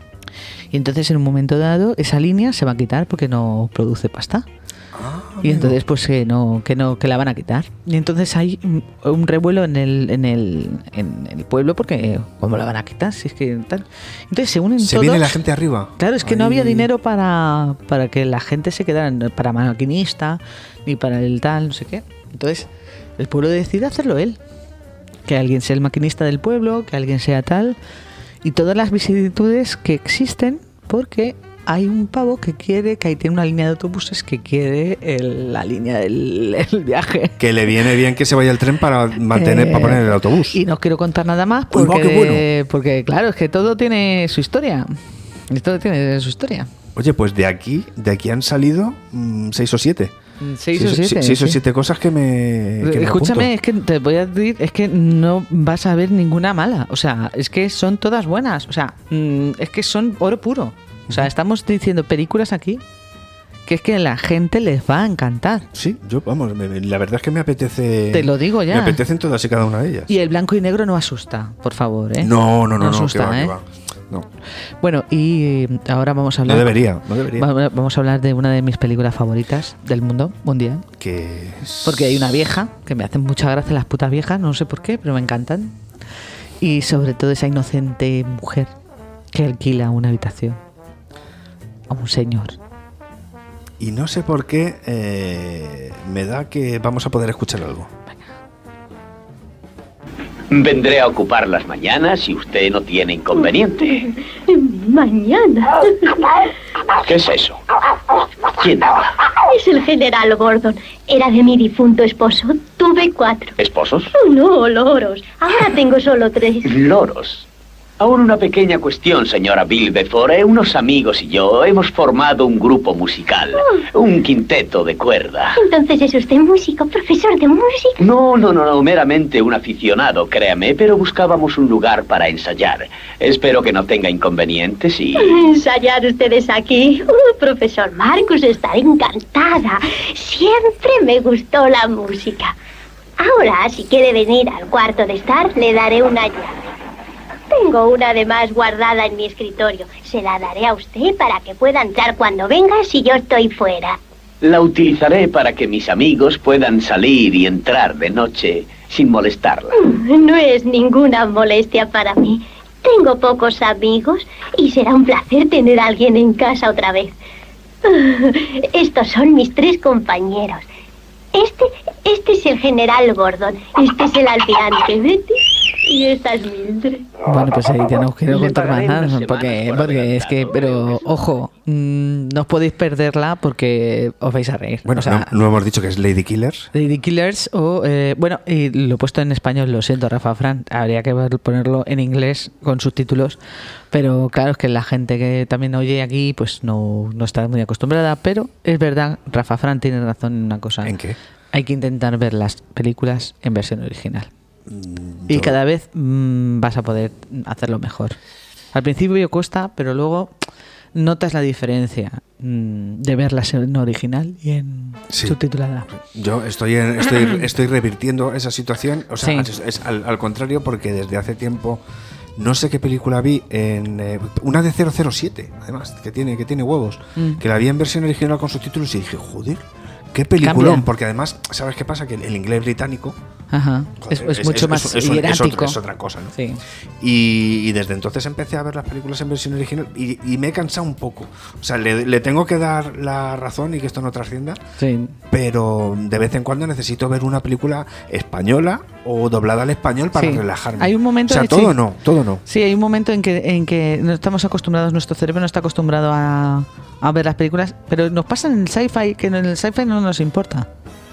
Y entonces en un momento dado esa línea se va a quitar porque no produce pasta. Ah, y entonces pues que no que no que la van a quitar. Y entonces hay un revuelo en el en el en el pueblo porque ¿cómo la van a quitar? Si es que tal. Entonces se unen se todos. viene la gente arriba. Claro, es que Ahí. no había dinero para para que la gente se quedara para maquinista ni para el tal, no sé qué. Entonces el pueblo decide hacerlo él. Que alguien sea el maquinista del pueblo, que alguien sea tal, y todas las vicisitudes que existen porque hay un pavo que quiere, que ahí tiene una línea de autobuses que quiere el, la línea del el viaje. Que le viene bien que se vaya el tren para mantener, eh, para poner el autobús. Y no quiero contar nada más porque, Uy, va, qué bueno. porque claro, es que todo tiene su historia. Y todo tiene su historia. Oye, pues de aquí, de aquí han salido mmm, seis o siete. Seis, seis o siete. Seis sí. o siete cosas que me. Que Escúchame, me es que te voy a decir, es que no vas a ver ninguna mala. O sea, es que son todas buenas. O sea, mmm, es que son oro puro. O sea, estamos diciendo películas aquí que es que a la gente les va a encantar. Sí, yo, vamos, me, la verdad es que me apetece... Te lo digo ya. Me apetecen todas y cada una de ellas. Y el blanco y negro no asusta, por favor, ¿eh? No, no, no, no, no, asusta, que va, ¿eh? que va. No. Bueno, y ahora vamos a hablar... No debería, no debería. Vamos a hablar de una de mis películas favoritas del mundo mundial. Que es... Porque hay una vieja, que me hacen mucha gracia las putas viejas, no sé por qué, pero me encantan. y sobre todo esa inocente mujer que alquila una habitación a un señor. Y no sé por qué eh, me da que vamos a poder escuchar algo. Vendré a ocupar las mañanas si usted no tiene inconveniente. Mañana. ¿Qué es eso? ¿Quién habla? Es el general Gordon. Era de mi difunto esposo. Tuve cuatro. ¿Esposos? No, loros. Ahora tengo solo tres. Loros. Aún una pequeña cuestión, señora Bilbefore. Unos amigos y yo hemos formado un grupo musical. Oh. Un quinteto de cuerda. Entonces es usted músico, profesor de música. No, no, no, no, meramente un aficionado, créame, pero buscábamos un lugar para ensayar. Espero que no tenga inconvenientes y... ¿Ensayar ustedes aquí? Uh, profesor Marcus, estaré encantada. Siempre me gustó la música. Ahora, si quiere venir al cuarto de estar, le daré una llave. Tengo una además guardada en mi escritorio. Se la daré a usted para que pueda entrar cuando venga si yo estoy fuera. La utilizaré para que mis amigos puedan salir y entrar de noche sin molestarla. No es ninguna molestia para mí. Tengo pocos amigos y será un placer tener a alguien en casa otra vez. Estos son mis tres compañeros. Este, este es el general Gordon. Este es el almirante Betty. Y esta es Mildred. Bueno, pues ahí ya no os quiero contar más nada, porque, porque es que, pero ojo, mmm, no os podéis perderla porque os vais a reír. Bueno, o sea, no, no hemos dicho que es Lady Killers. Lady Killers o, eh, bueno, y lo he puesto en español, lo siento, Rafa Fran, habría que ver, ponerlo en inglés con subtítulos, pero claro, es que la gente que también oye aquí, pues no, no está muy acostumbrada, pero es verdad, Rafa Fran tiene razón en una cosa. ¿En qué? Hay que intentar ver las películas en versión original. Mm, Y yo... cada vez mmm, vas a poder hacerlo mejor. Al principio cuesta, pero luego notas la diferencia mmm, de verla en original y en sí. subtitulada. Yo estoy, en, estoy, estoy revirtiendo esa situación, o sea, sí. es, es al, al contrario, porque desde hace tiempo no sé qué película vi en eh, una de cero cero siete, además, que tiene, que tiene huevos, mm. que la vi en versión original con subtítulos y dije, joder, qué peliculón, Cambia. Porque además, ¿sabes qué pasa? Que el inglés británico Ajá. joder, es, es, es mucho es, más es, hierático. Es, es otra cosa, ¿no? Sí. Y, y desde entonces empecé a ver las películas en versión original y, y me he cansado un poco. O sea, le, le tengo que dar la razón y que esto no trascienda. Sí. Pero de vez en cuando necesito ver una película española o doblada al español para sí. relajarme. Hay un momento, o sea, todo sí. no, todo no. Sí, hay un momento en que, en que no estamos acostumbrados, nuestro cerebro no está acostumbrado a, a ver las películas, pero nos pasa en el sci-fi, que en el sci-fi no nos importa.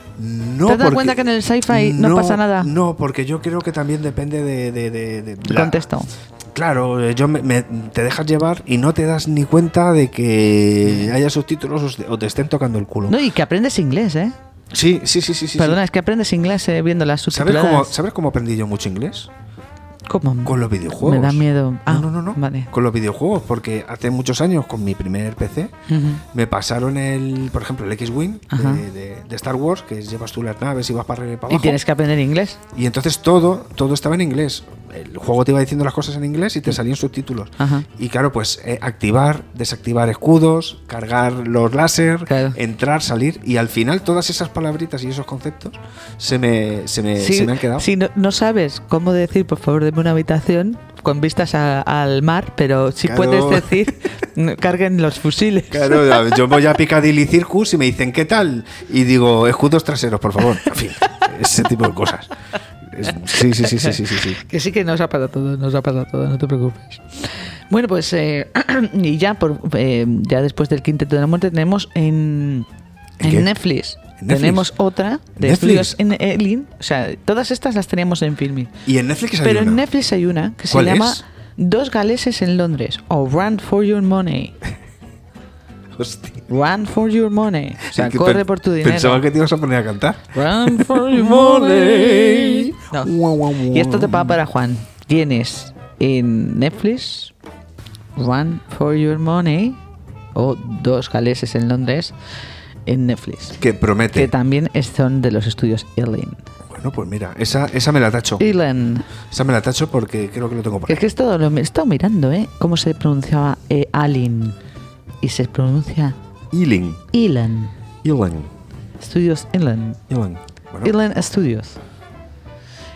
No, ¿Te das porque, cuenta que en el sci-fi no, no pasa nada? No, porque yo creo que también depende de... de, de, de la, contexto. Claro, yo me, me, te dejas llevar y no te das ni cuenta de que haya subtítulos o te estén tocando el culo. No, y que aprendes inglés, ¿eh? Sí, sí, sí, sí. Perdona, sí. es que aprendes inglés eh, viendo las subtituladas. ¿Sabes cómo, ¿Sabes cómo aprendí yo mucho inglés? ¿Cómo? Con los videojuegos. Me da miedo. Ah, no, no, no, no. Vale. Con los videojuegos, porque hace muchos años con mi primer P C uh-huh. me pasaron el, por ejemplo, el X-Wing de, de, de Star Wars, que llevas tú las naves y vas para arriba y para abajo. Y tienes que aprender inglés. Y entonces todo, todo estaba en inglés. El juego te iba diciendo las cosas en inglés y te salían subtítulos. Ajá. Y claro, pues eh, activar, desactivar escudos, cargar los láser, claro. entrar, salir. Y al final todas esas palabritas y esos conceptos se me, se me, sí, se me han quedado. Si no, no sabes cómo decir, por favor, deme una habitación con vistas a, al mar, pero si sí claro. puedes decir, carguen los fusiles. Claro, yo voy a Piccadilly Circus y me dicen, ¿qué tal? Y digo, escudos traseros, por favor. En fin, ese tipo de cosas. Sí, sí, sí, sí, sí, sí, sí. Que sí que nos ha pasado todo, nos ha pasado todo, no te preocupes. Bueno, pues eh, y ya por eh, ya después del Quinteto de la Muerte tenemos en, en Netflix, ¿En Netflix tenemos otra de Estudios en Elin, o sea, todas estas las teníamos en Filmin. Y en Netflix hay Pero una. en Netflix hay una que se llama es? Dos galeses en Londres o Run for Your Money. Hostia. Run for your money. O sea, corre pen, por tu dinero. Pensaba que te ibas a poner a cantar. Run for your money. No. Y esto te va para Juan. Tienes en Netflix Run for your money o Dos galeses en Londres en Netflix. Que promete. Que también son de los estudios Elin. Bueno, pues mira, esa, esa me la tacho. Elin. Esa me la tacho porque creo que lo tengo por ahí. Es que es todo, lo he estado mirando, ¿eh? Cómo se pronunciaba eh, Alin. Y se pronuncia Elin. Elin. Elin. Estudios Elin. Elin. Bueno. Elin Studios.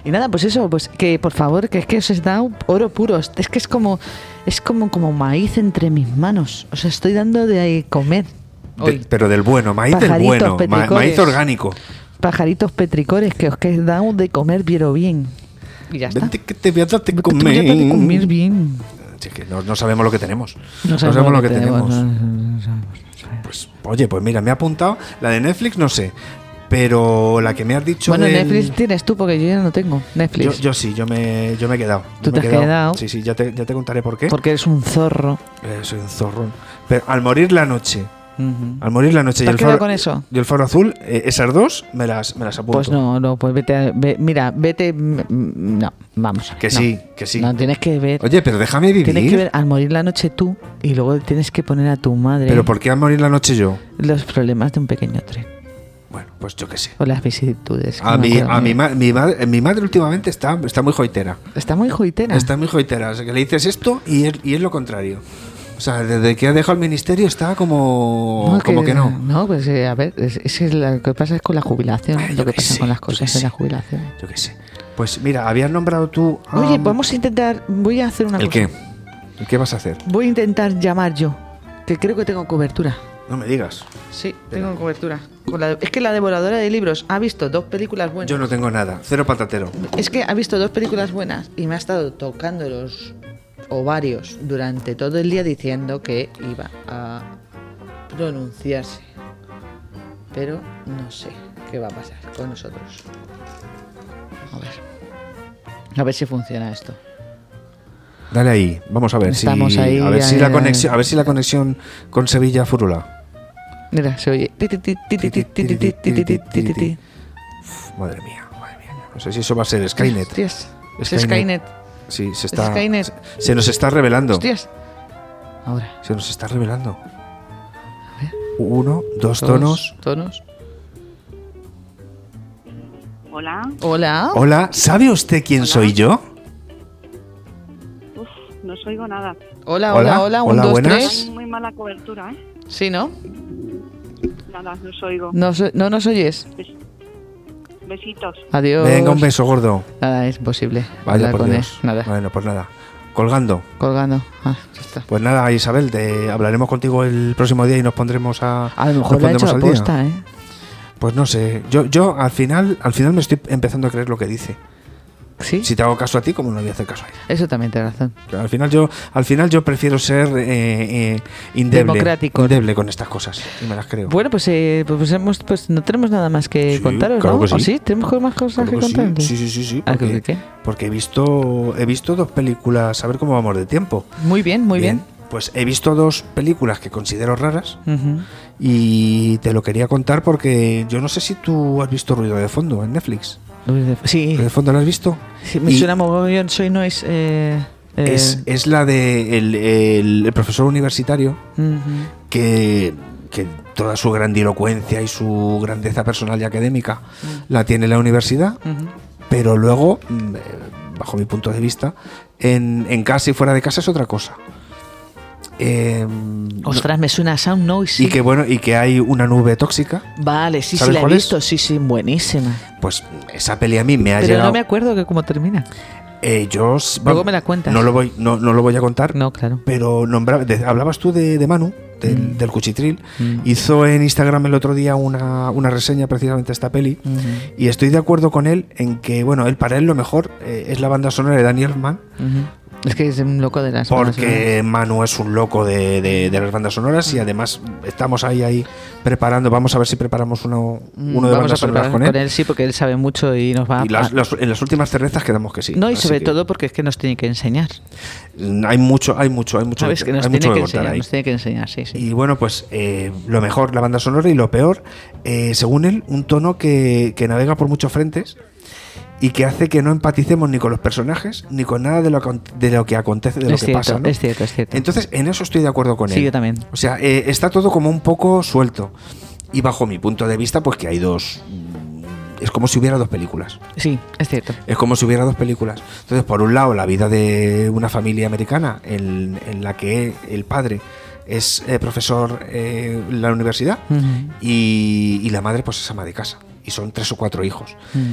Y nada, pues eso, pues que por favor, que es que os he dado oro puro. Es que es como es como, como maíz entre mis manos. Os estoy dando de comer. De, pero del bueno, maíz del bueno, ma, maíz orgánico. Pajaritos petricores que os he dado de comer pero bien. Y ya está. Vente que te voy a dar de comer. Te voy a dar de comer bien. Sí, que no, no sabemos lo que tenemos. No, no sabemos lo que tenemos. tenemos. No, no, no sabemos. Pues, oye, pues mira, me ha apuntado la de Netflix, no sé. Pero la que me has dicho. Bueno, del... Netflix tienes tú, porque yo ya no tengo Netflix. Yo, yo sí, yo me, yo me he quedado. ¿Tú me te he has quedado. quedado? Sí, sí, ya te, ya te contaré por qué. Porque eres un zorro. Eh, soy un zorrón. Pero al morir la noche. Uh-huh. Al morir la noche. ¿Te y has el quedado faro, con eso? Y el faro azul, eh, esas dos me las, me las apunto. Pues no, no, pues vete. A, ve, mira, vete. No, vamos. Que no. sí, que sí. No, tienes que ver. Oye, pero déjame vivir. Tienes que ver al morir la noche tú y luego tienes que poner a tu madre. ¿Pero por qué al morir la noche yo? Los problemas de un pequeño tren. Bueno, pues yo qué sé. O las vicisitudes. A, mi, a mi, ma, mi, madre, mi madre últimamente está, está muy joitera. Está muy joitera. Está muy joitera. O sea, que le dices esto y es, y es lo contrario. O sea, desde que ha dejado el ministerio está como, no, como que, que no. No, pues eh, a ver, es, es lo que pasa es con la jubilación. Ay, lo que pasa sé, con las cosas de sé, la jubilación. Yo qué sé. Pues mira, habías nombrado tú. Um, Oye, podemos intentar. Voy a hacer una ¿El cosa. ¿El qué? ¿El qué vas a hacer? Voy a intentar llamar yo, que creo que tengo cobertura. No me digas. Sí, tengo cobertura. Con la, es que la devoradora de libros ha visto dos películas buenas. Yo no tengo nada, cero patatero. Es que ha visto dos películas buenas y me ha estado tocando los ovarios durante todo el día diciendo que iba a pronunciarse. Pero no sé qué va a pasar con nosotros. A ver. A ver si funciona esto. Dale ahí, vamos a ver Estamos si ahí, a ver ahí, si la ahí, conexión, ahí. a ver si la conexión con Sevilla furula. Mira, se oye. Madre mía, madre mía. No sé si eso va a ser Skynet. Hostias, Skynet. Skynet. Sí, se está. Skynet. Se, se nos está revelando. Hostias. Ahora. Se nos está revelando. A ver. Uno, dos, Dos tonos. Tonos. Hola. Hola. Hola, ¿sabe usted quién Hola. soy yo? Uf, no os oigo nada. Hola, Hola, hola, hola. Un, hola, dos, buenas. tres. Hay muy mala cobertura, ¿eh? Sí, ¿no? Nada, no os oigo. No, so- no nos oyes. Bes- Besitos. Adiós. Venga, un beso gordo. Nada, es imposible. Vaya hablar por con Dios. él. Nada. Bueno, pues nada. Colgando. Colgando. Ah, ya está. Pues nada, Isabel, te hablaremos contigo el próximo día y nos pondremos a. A lo nos mejor lo ha pondremos hecho al día. aposta, ¿eh? Pues no sé. Yo, yo al final, al final me estoy empezando a creer lo que dice. Sí. Si te hago caso a ti, ¿cómo no voy a hacer caso a ella? Eso también tienes razón. Pero al final yo, al final yo prefiero ser eh, eh, indeble, Democrático. indeble con estas cosas y me las creo. Bueno, pues, eh, pues, hemos, pues no tenemos nada más que Sí, contaros, claro ¿no? que sí. ¿O sí? ¿Tenemos más cosas Claro que que contar? sí, sí, sí, sí, sí, Ah, porque, ¿qué, qué? porque he visto, he visto dos películas. A ver cómo vamos de tiempo. Muy bien, muy bien. Pues he visto dos películas que considero raras Ujú. y te lo quería contar porque yo no sé si tú has visto Ruido de Fondo en Netflix. Sí, ¿Ruido de Fondo lo has visto? sí, me Y suena mogollón. Soy Noise. Eh, eh, es, es la de el, el- el profesor universitario ujú. que, que toda su grandilocuencia y su grandeza personal y académica la tiene en la universidad, Ujú. pero luego, mm, eh, bajo mi punto de vista, en, en casa y fuera de casa es otra cosa. Eh, Ostras, me suena a Sound Noise. y sí. que bueno, y que hay una nube tóxica. Vale, sí, sí, ¿Sabes la he cuál es? visto. Sí, sí, buenísima. Pues esa peli a mí me ha Pero llegado. no me acuerdo que cómo termina. Eh, yo s- Luego vam- me la cuentas. No lo voy, no, no lo voy a contar. No, claro. Pero nombra- de- hablabas tú de, de Manu, del, Mm. del Cuchitril. Mm. Hizo en Instagram el otro día una, una reseña precisamente de esta peli. Ujú. Y estoy de acuerdo con él en que, bueno, él para él lo mejor eh, es la banda sonora de Daniel Mann. Ujú. Es que es un loco de las Porque Manu es un loco de, de- de las bandas sonoras y además estamos ahí ahí preparando. Vamos a ver si preparamos uno, Mm, uno de vamos a bandas sonoras preparar con él. sí, porque él sabe mucho y nos va Y las- las- en las últimas cervezas quedamos que sí. No, y Así sobre que, todo porque es que nos tiene que enseñar. mm, Hay mucho, hay mucho, hay mucho, ¿Sabes? Que nos hay tiene mucho que, que contar enseñar, ahí. nos tiene que enseñar, sí, sí. Y bueno, pues eh, lo mejor, la banda sonora, y lo peor, eh, según él, un tono que, que navega por muchos frentes y que hace que no empaticemos ni con los personajes ni con nada de lo, acon- de lo que acontece, de lo es que cierto, pasa, ¿no? es cierto, es cierto. Entonces, en eso estoy de acuerdo con Sí, él. yo también. O sea, eh, está todo como un poco suelto. Y bajo mi punto de vista, pues que hay dos... mm, Es como si hubiera dos películas. Sí, es cierto. Es como si hubiera dos películas. Entonces, por un lado, la vida de una familia americana en, en la que el padre es eh, profesor eh, en la universidad Ujú. y, y la madre pues es ama de casa. y son tres o cuatro hijos. Mm.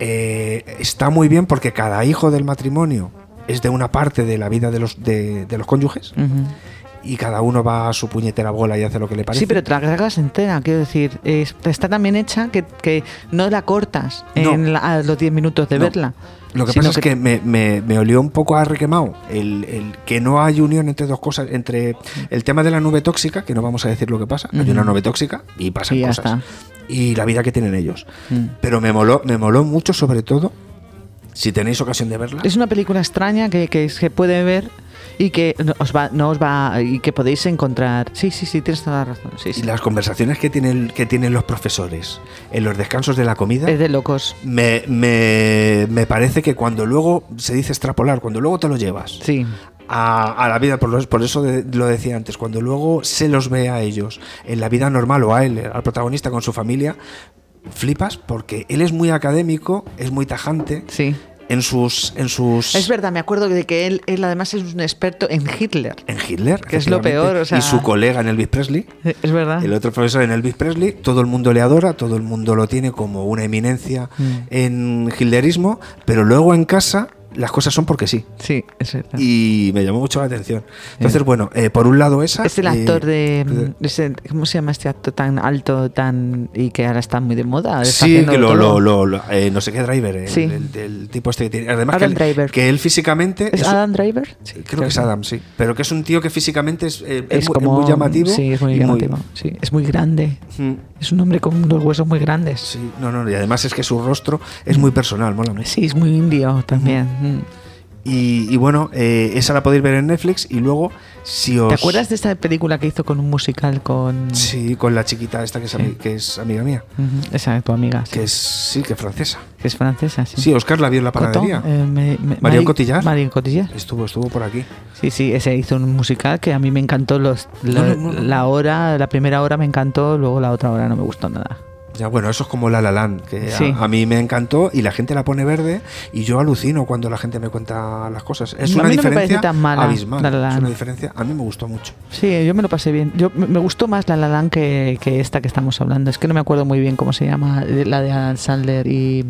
Eh, está muy bien porque cada hijo del matrimonio es de una parte de la vida de los, de, de los cónyuges. Uh-huh. Y cada uno va a su puñetera bola y hace lo que le parece. Sí, pero te la cargas entera, quiero decir, es- está tan bien hecha que, que no la cortas No. en la- a los diez minutos de No. verla. Lo que sino pasa es que me, me, me olió un poco a requemado el, el que no hay unión entre dos cosas, entre el tema de la nube tóxica, que no vamos a decir lo que pasa, hay Ujú. una nube tóxica y pasan Y ya cosas. está. Y la vida que tienen ellos. Mm. Pero me moló, me moló mucho, sobre todo, si tenéis ocasión de verla. Es una película extraña que, que se puede ver y que no os va, no os va y que podéis encontrar. Sí, sí, sí, tienes toda la razón. Sí, sí. Y las conversaciones que tienen, que tienen los profesores en los descansos de la comida. Es de locos. Me, me, me parece que cuando luego se dice extrapolar, cuando luego te lo llevas Sí. a, a la vida, por, los- por eso de- lo decía antes, cuando luego se los ve a ellos en la vida normal o a él, al protagonista con su familia, flipas porque él es muy académico, es muy tajante. Sí. En sus, en sus. Es verdad, me acuerdo de que él, él además es un experto en Hitler. En Hitler. Que es lo efectivamente. peor, o sea- Y su colega en Elvis Presley. Es verdad. El otro profesor en Elvis Presley, todo el mundo le adora, todo el mundo lo tiene como una eminencia Mm. en hitlerismo, pero luego en casa las cosas son porque sí. Sí, es verdad. Y me llamó mucho la atención. Entonces, bueno, eh, por un lado esa. Es el eh, actor de. ese- ¿Cómo se llama este actor tan alto tan y que ahora está muy de moda? Está Sí, haciendo que lo, todo. lo, lo- lo- eh, no sé qué Driver, el, Sí. el- del tipo este que tiene. Además, que Adam él, Driver. que él físicamente. ¿Es es- Adam Driver? Sí, creo que es Adam, sí. Pero que es un tío que físicamente es, eh, es Es muy, como. es muy llamativo. Sí, es muy y llamativo. Sí, es muy grande. Mm, Es un hombre con unos huesos muy grandes. sí, no, no, y además es que su rostro es muy personal, mola mucho. Sí, es muy indio también. Mm. Y, y bueno, eh, esa la podéis ver en Netflix y luego si os... ¿Te acuerdas de esta película que hizo con un musical con. Sí, con la chiquita esta que es, Sí. ami- que es amiga mía, Ujú, esa tu amiga. Sí. que es, sí, que es francesa. Que es francesa, sí. Sí, Oscar la vio en la panadería. Cotton, eh, me- me- Marion Mari- Cotillard. Marion Cotillard. Estuvo, estuvo por aquí. Sí, sí, ese hizo un musical que a mí me encantó. Los, la, No, no, no, no. la hora, la primera hora me encantó, luego la otra hora no me gustó nada. Ya, bueno, eso es como La La Land, que a- Sí. a, mí me encantó y la gente la pone verde y yo alucino cuando la gente me cuenta las cosas. Es A una mí no me diferencia parece tan mala, abismal. La La Es Land. una diferencia, a mí me gustó mucho. Sí, yo me lo pasé bien. Yo me me gustó más La La Land que, que esta que estamos hablando. Es que no me acuerdo muy bien cómo se llama, de- la de Adam Sandler y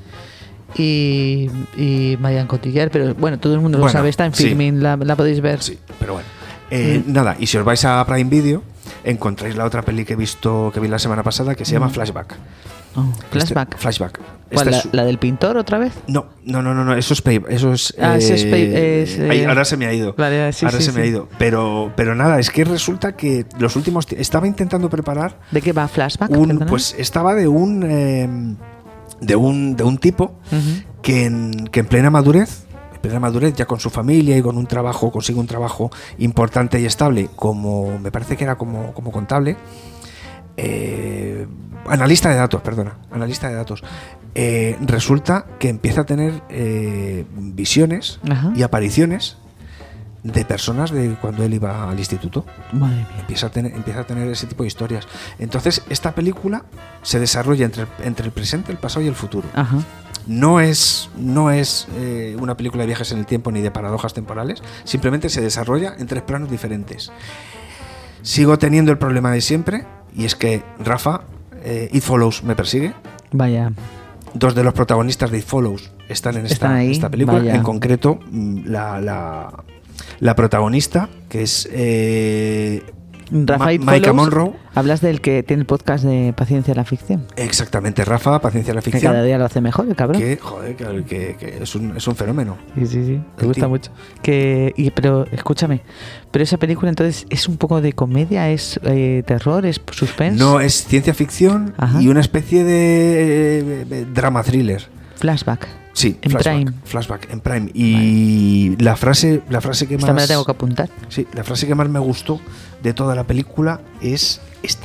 y, y Marion Cotillard, pero bueno, todo el mundo lo Bueno, sabe, está en sí. Filmin, la, la podéis ver. Sí, pero bueno. Eh, Mm. Nada, y si os vais a Prime Video, encontráis la otra peli que he visto, que vi la semana pasada, que se llama Mm. Flashback. Oh, flashback. Este- flashback. ¿Cuál, Este la, es- la del pintor otra vez? No, no, no, no, no, eso es pay, eso es, Ah, ese es pay- eh, es, eh, ay, ahora se me ha ido. Vale, sí, ahora sí, se me ha sí. ido. Pero, pero nada, es que resulta que los últimos ti- estaba intentando preparar ¿De qué va flashback? un, Perdona. pues estaba de un eh, de un de un tipo Ujú. que en, que en plena madurez, en plena madurez ya con su familia y con un trabajo, consigue un trabajo importante y estable, como me parece que era como, como contable, eh, analista de datos, perdona, analista de datos. Eh, resulta que empieza a tener eh, visiones Ajá. y apariciones de personas de cuando él iba al instituto. Madre mía. Empieza a tener, empieza a tener ese tipo de historias. Entonces, esta película se desarrolla entre, el- entre el presente, el pasado y el futuro. Ajá. No es, no es eh, una película de viajes en el tiempo ni de paradojas temporales, simplemente se desarrolla en tres planos diferentes. Sigo teniendo el problema de siempre, y es que Rafa, eh, It Follows me persigue. Vaya. Dos de los protagonistas de It Follows están en esta, Están ahí, esta película. vaya. En concreto, mm, la, la, la protagonista, que es eh, Rafael Ma- Maika Follows, Monroe. Hablas del que tiene el podcast de Paciencia a la Ficción. Exactamente, Rafa, Paciencia a la Que Ficción. cada día lo hace mejor, el cabrón. Que, joder, que, que- que es, un, es un fenómeno. Sí, sí, sí. Me El gusta tío. mucho. Que, y, pero escúchame, pero esa película entonces es un poco de comedia, es eh, terror, es suspense. No, es ciencia ficción Ajá. y una especie de, eh, de drama thriller. Flashback. Sí, En flashback, Prime. flashback en Prime. Y la frase, la frase que Esta me la más tengo que apuntar. sí, la frase que más me gustó de toda la película es esta.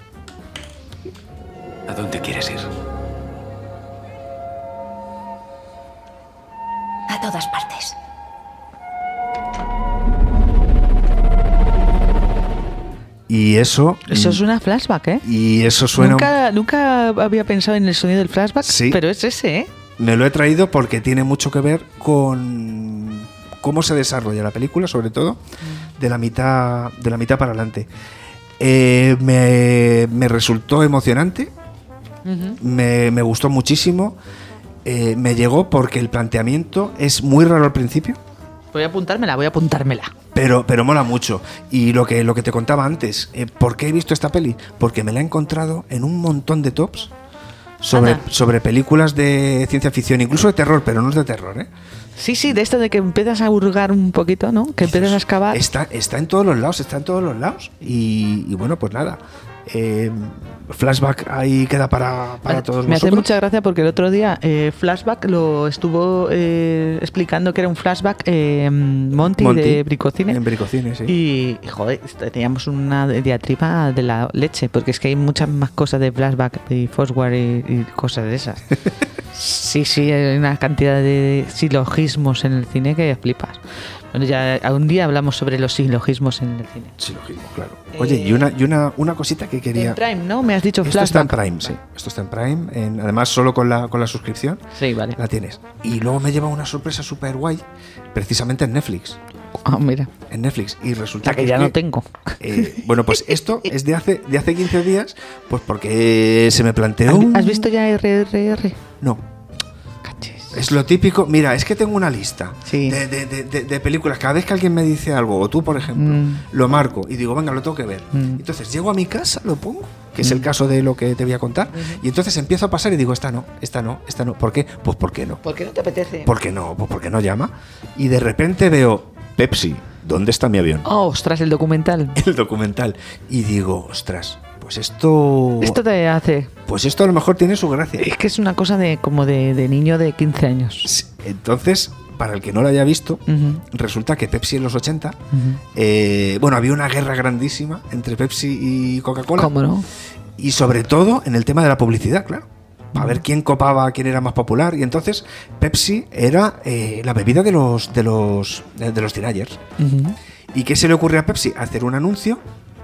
¿A dónde quieres ir? A todas partes. Y eso Eso es una flashback, ¿eh? y eso suena Nunca, nunca había pensado en el sonido del flashback, Sí. pero es ese, ¿eh? me lo he traído porque tiene mucho que ver con cómo se desarrolla la película, sobre todo de la mitad de la mitad para adelante. Eh, me, me resultó emocionante. Uh-huh. me, me gustó muchísimo. Eh, me llegó porque el planteamiento es muy raro al principio. Voy a apuntármela, voy a apuntármela. Pero, pero mola mucho. Y lo que, lo que te contaba antes, eh, ¿por qué he visto esta peli? Porque me la he encontrado en un montón de tops sobre, sobre películas de ciencia ficción, incluso de terror, pero no es de terror, ¿eh? Sí, sí, de esto de que empiezas a hurgar un poquito, ¿no? Que empiezas a excavar. Está, está en todos los lados, está en todos los lados. Y, y bueno, pues nada. Eh, Flashback ahí queda para, para todos Me vosotros. hace mucha gracia porque el otro día eh, Flashback lo estuvo eh, explicando que era un flashback eh, Monty, Monty, de Bricocine. En Bricocine, sí. Y, y, joder, teníamos una diatriba de la leche, porque es que hay muchas más cosas de flashback y Foursquare y, y cosas de esas. Sí, sí, hay una cantidad de silogismos en el cine que flipas. Bueno, ya un día hablamos sobre los silogismos en el cine. Silogismo, claro. Oye, y una y una, una cosita que quería. En Prime, ¿no? Me has dicho Esto Flashback. está en Prime, sí. Esto está en Prime. En, además, solo con la, con la suscripción. Sí, vale. La tienes. Y luego me lleva una sorpresa súper guay, precisamente en Netflix. Ah, mira. En Netflix. Y resulta La que que. ya es no que, tengo. Eh, bueno, pues esto es de hace, de hace quince días, pues porque se me planteó. ¿Has, un- has visto ya R R R? No. Es lo típico. Mira, es que tengo una lista Sí. de, de- de- de- de películas. Cada vez que alguien me dice algo, o tú, por ejemplo, Mm. lo marco y digo, venga, lo tengo que ver. Mm. Entonces llego a mi casa, lo pongo, que es el caso de lo que te voy a contar, y entonces empiezo a pasar y digo, esta no, esta no, esta no. ¿Por qué? Pues ¿por qué no? ¿Por qué no te apetece? ¿Por qué no? Pues porque no llama. Y de repente veo Pepsi, ¿dónde está mi avión? Oh, ostras, el documental. El documental. Y digo, ostras, pues esto. Esto te hace. Pues esto a lo mejor tiene su gracia. Es que es una cosa de como de, de niño de quince años. Sí, entonces, para el que no lo haya visto, Ujú. resulta que Pepsi en los ochenta, Ujú. eh, bueno, había una guerra grandísima entre Pepsi y Coca-Cola. ¿Cómo no? Y sobre todo en el tema de la publicidad, claro. Para ver quién copaba, quién era más popular. Y entonces Pepsi era eh, la bebida de los de los de los teenagers. Ujú. ¿Y qué se le ocurre a Pepsi? Hacer un anuncio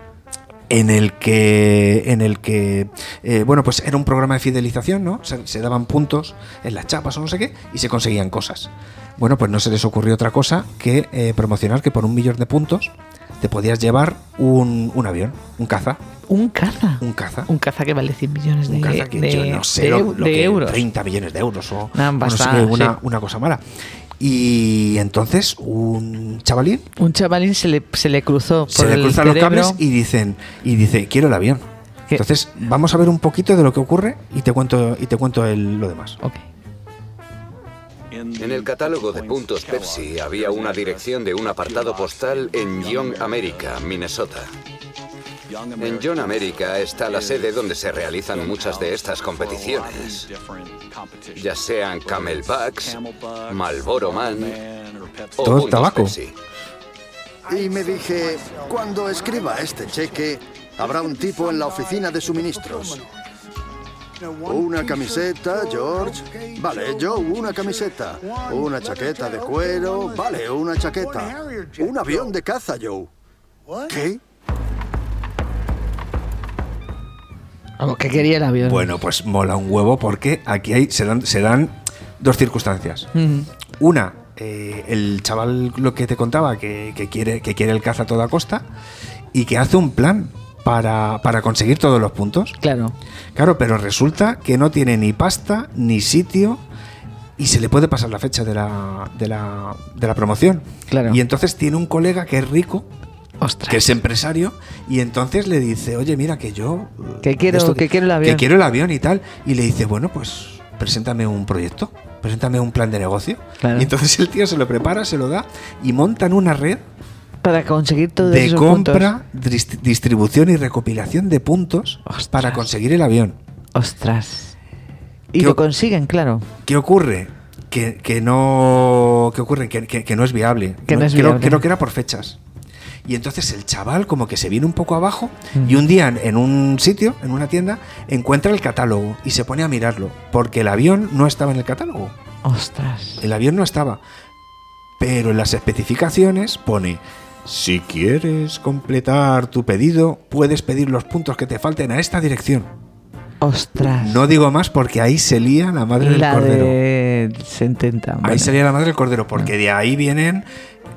en el que en el que eh, bueno, pues era un programa de fidelización, ¿no? Se, se daban puntos en las chapas o no sé qué y se conseguían cosas. Bueno, pues no se les ocurrió otra cosa que eh, promocionar que por un millón de puntos te podías llevar un, un avión, un caza. Un caza. Un caza. Un caza que vale cien millones de, Un caza que de- yo no sé de lo, eu- lo de que euros. treinta millones de euros o Una o no sé pasada, qué, una, sí. una cosa mala. Y entonces un chavalín Un chavalín se le, se le cruzó por se le el cruzan los cerebro. cables y dicen y dice quiero el avión. ¿Qué? Entonces vamos a ver un poquito de lo que ocurre y te cuento y te cuento el- lo demás. Ok. En el catálogo de puntos Pepsi había una dirección de un apartado postal en Young America, Minnesota. En Young America está la sede donde se realizan muchas de estas competiciones, ya sean Camelbacks, Marlboro Man o Todo puntos tabaco. Pepsi. Y me dije, cuando escriba este cheque, habrá un tipo en la oficina de suministros. Una camiseta, George. Vale, Joe, una camiseta. Una chaqueta de cuero. Vale, una chaqueta. Un avión de caza, Joe. ¿Qué? Vamos, que quería el avión. Bueno, pues mola un huevo porque aquí hay, se, dan, se dan dos circunstancias. Ujú. Una, eh, el chaval lo que te contaba, que, que quiere, que quiere el caza a toda costa y que hace un plan para, para conseguir todos los puntos. Claro. Claro, pero resulta que no tiene ni pasta, ni sitio y se le puede pasar la fecha de la, de la, de la promoción. Claro. Y entonces tiene un colega que es rico, Ostras. que es empresario, y entonces le dice, oye, mira que yo... eh, Que quiero- esto que quiero el avión. Que quiero el avión y tal. Y le dice, bueno, pues preséntame un proyecto, preséntame un plan de negocio. Claro. Y entonces el tío se lo prepara, se lo da y montan una red Para conseguir todo de esos compra, dist- distribución y recopilación de puntos Ostras. para conseguir el avión. Ostras. Y ¿Qué lo o- consiguen, claro. ¿Qué ocurre? Que, que no ¿qué ocurre? Que, que- que no es viable. Que no es creo, viable. creo que era por fechas. Y entonces el chaval como que se viene un poco abajo Mm. y un día en, en un sitio, en una tienda, encuentra el catálogo y se pone a mirarlo, porque el avión no estaba en el catálogo. Ostras. El avión no estaba. Pero en las especificaciones pone, si quieres completar tu pedido, puedes pedir los puntos que te falten a esta dirección. Ostras. No digo más porque ahí se lía la madre del la cordero. de setenta. Ahí bueno. sería la madre del cordero, porque de ahí vienen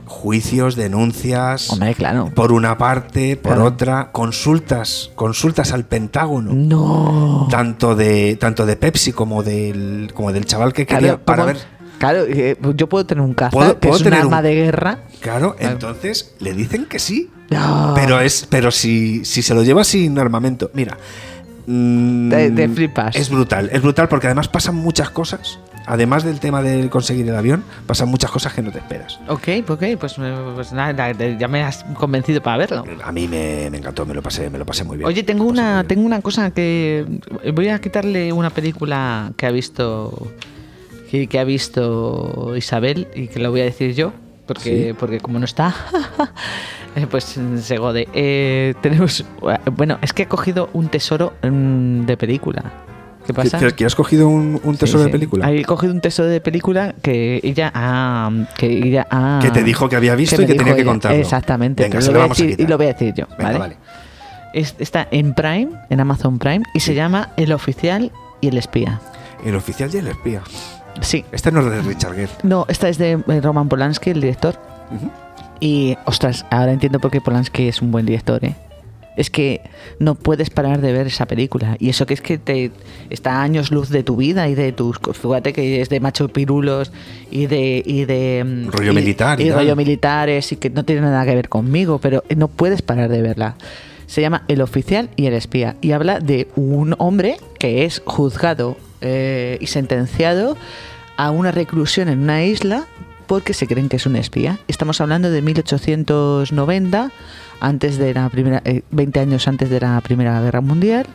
juicios, denuncias. Hombre, claro. Por una parte, por Claro. otra, consultas, consultas al Pentágono. No. Tanto de tanto de Pepsi como del como del chaval que quería Claro, para ¿cómo? ver. Claro, eh, yo puedo tener un caza, ¿Puedo- que puedo es un tener arma un- de guerra. Claro, entonces le dicen que sí. No. Pero es pero si si se lo lleva sin armamento, mira. mm, Te- te flipas. Es brutal, es brutal porque además pasan muchas cosas. Además del tema de conseguir el avión, pasan muchas cosas que no te esperas. Ok, ok, pues, eh, pues nada, ya me has convencido para verlo. A mí me, me encantó, me lo pasé, me lo pasé muy bien. Oye, tengo una, tengo una cosa que voy a quitarle una película que ha visto que, que ha visto Isabel y que lo voy a decir yo porque Sí. porque como no está eh, pues se gode. Eh, tenemos bueno, es que he cogido un tesoro mm, de película. ¿Qué pasa? ¿Que, que has cogido un, un tesoro Sí, de sí. película? He cogido un tesoro de película que ella ha que ella ha Que te dijo que había visto me y que tenía dijo que ella. contarlo. Exactamente. Venga, pero se lo lo voy a vamos a decir- quitar. y lo voy a decir yo. Venga, ¿vale? vale. Es- está en Prime, en Amazon Prime, y se llama El Oficial y el Espía. El oficial y el espía. Sí. Este no es de Richard Gere. No, esta es de eh, Roman Polanski, el director. Ujú. Y, ostras, ahora entiendo por qué Polanski es un buen director, ¿eh? Es que no puedes parar de ver esa película. Y eso que es que te está a años luz de tu vida y de tus... Fíjate que es de macho pirulos y de... Y de mm, Rollo y- militar y Y, tal. rollo militares y que no tiene nada que ver conmigo, pero no puedes parar de verla. Se llama El Oficial y el Espía. Y habla de un hombre que es juzgado eh, y sentenciado a una reclusión en una isla porque se creen que es un espía. Estamos hablando de mil ochocientos noventa, antes de la primera, eh, veinte años antes de la Primera Guerra Mundial,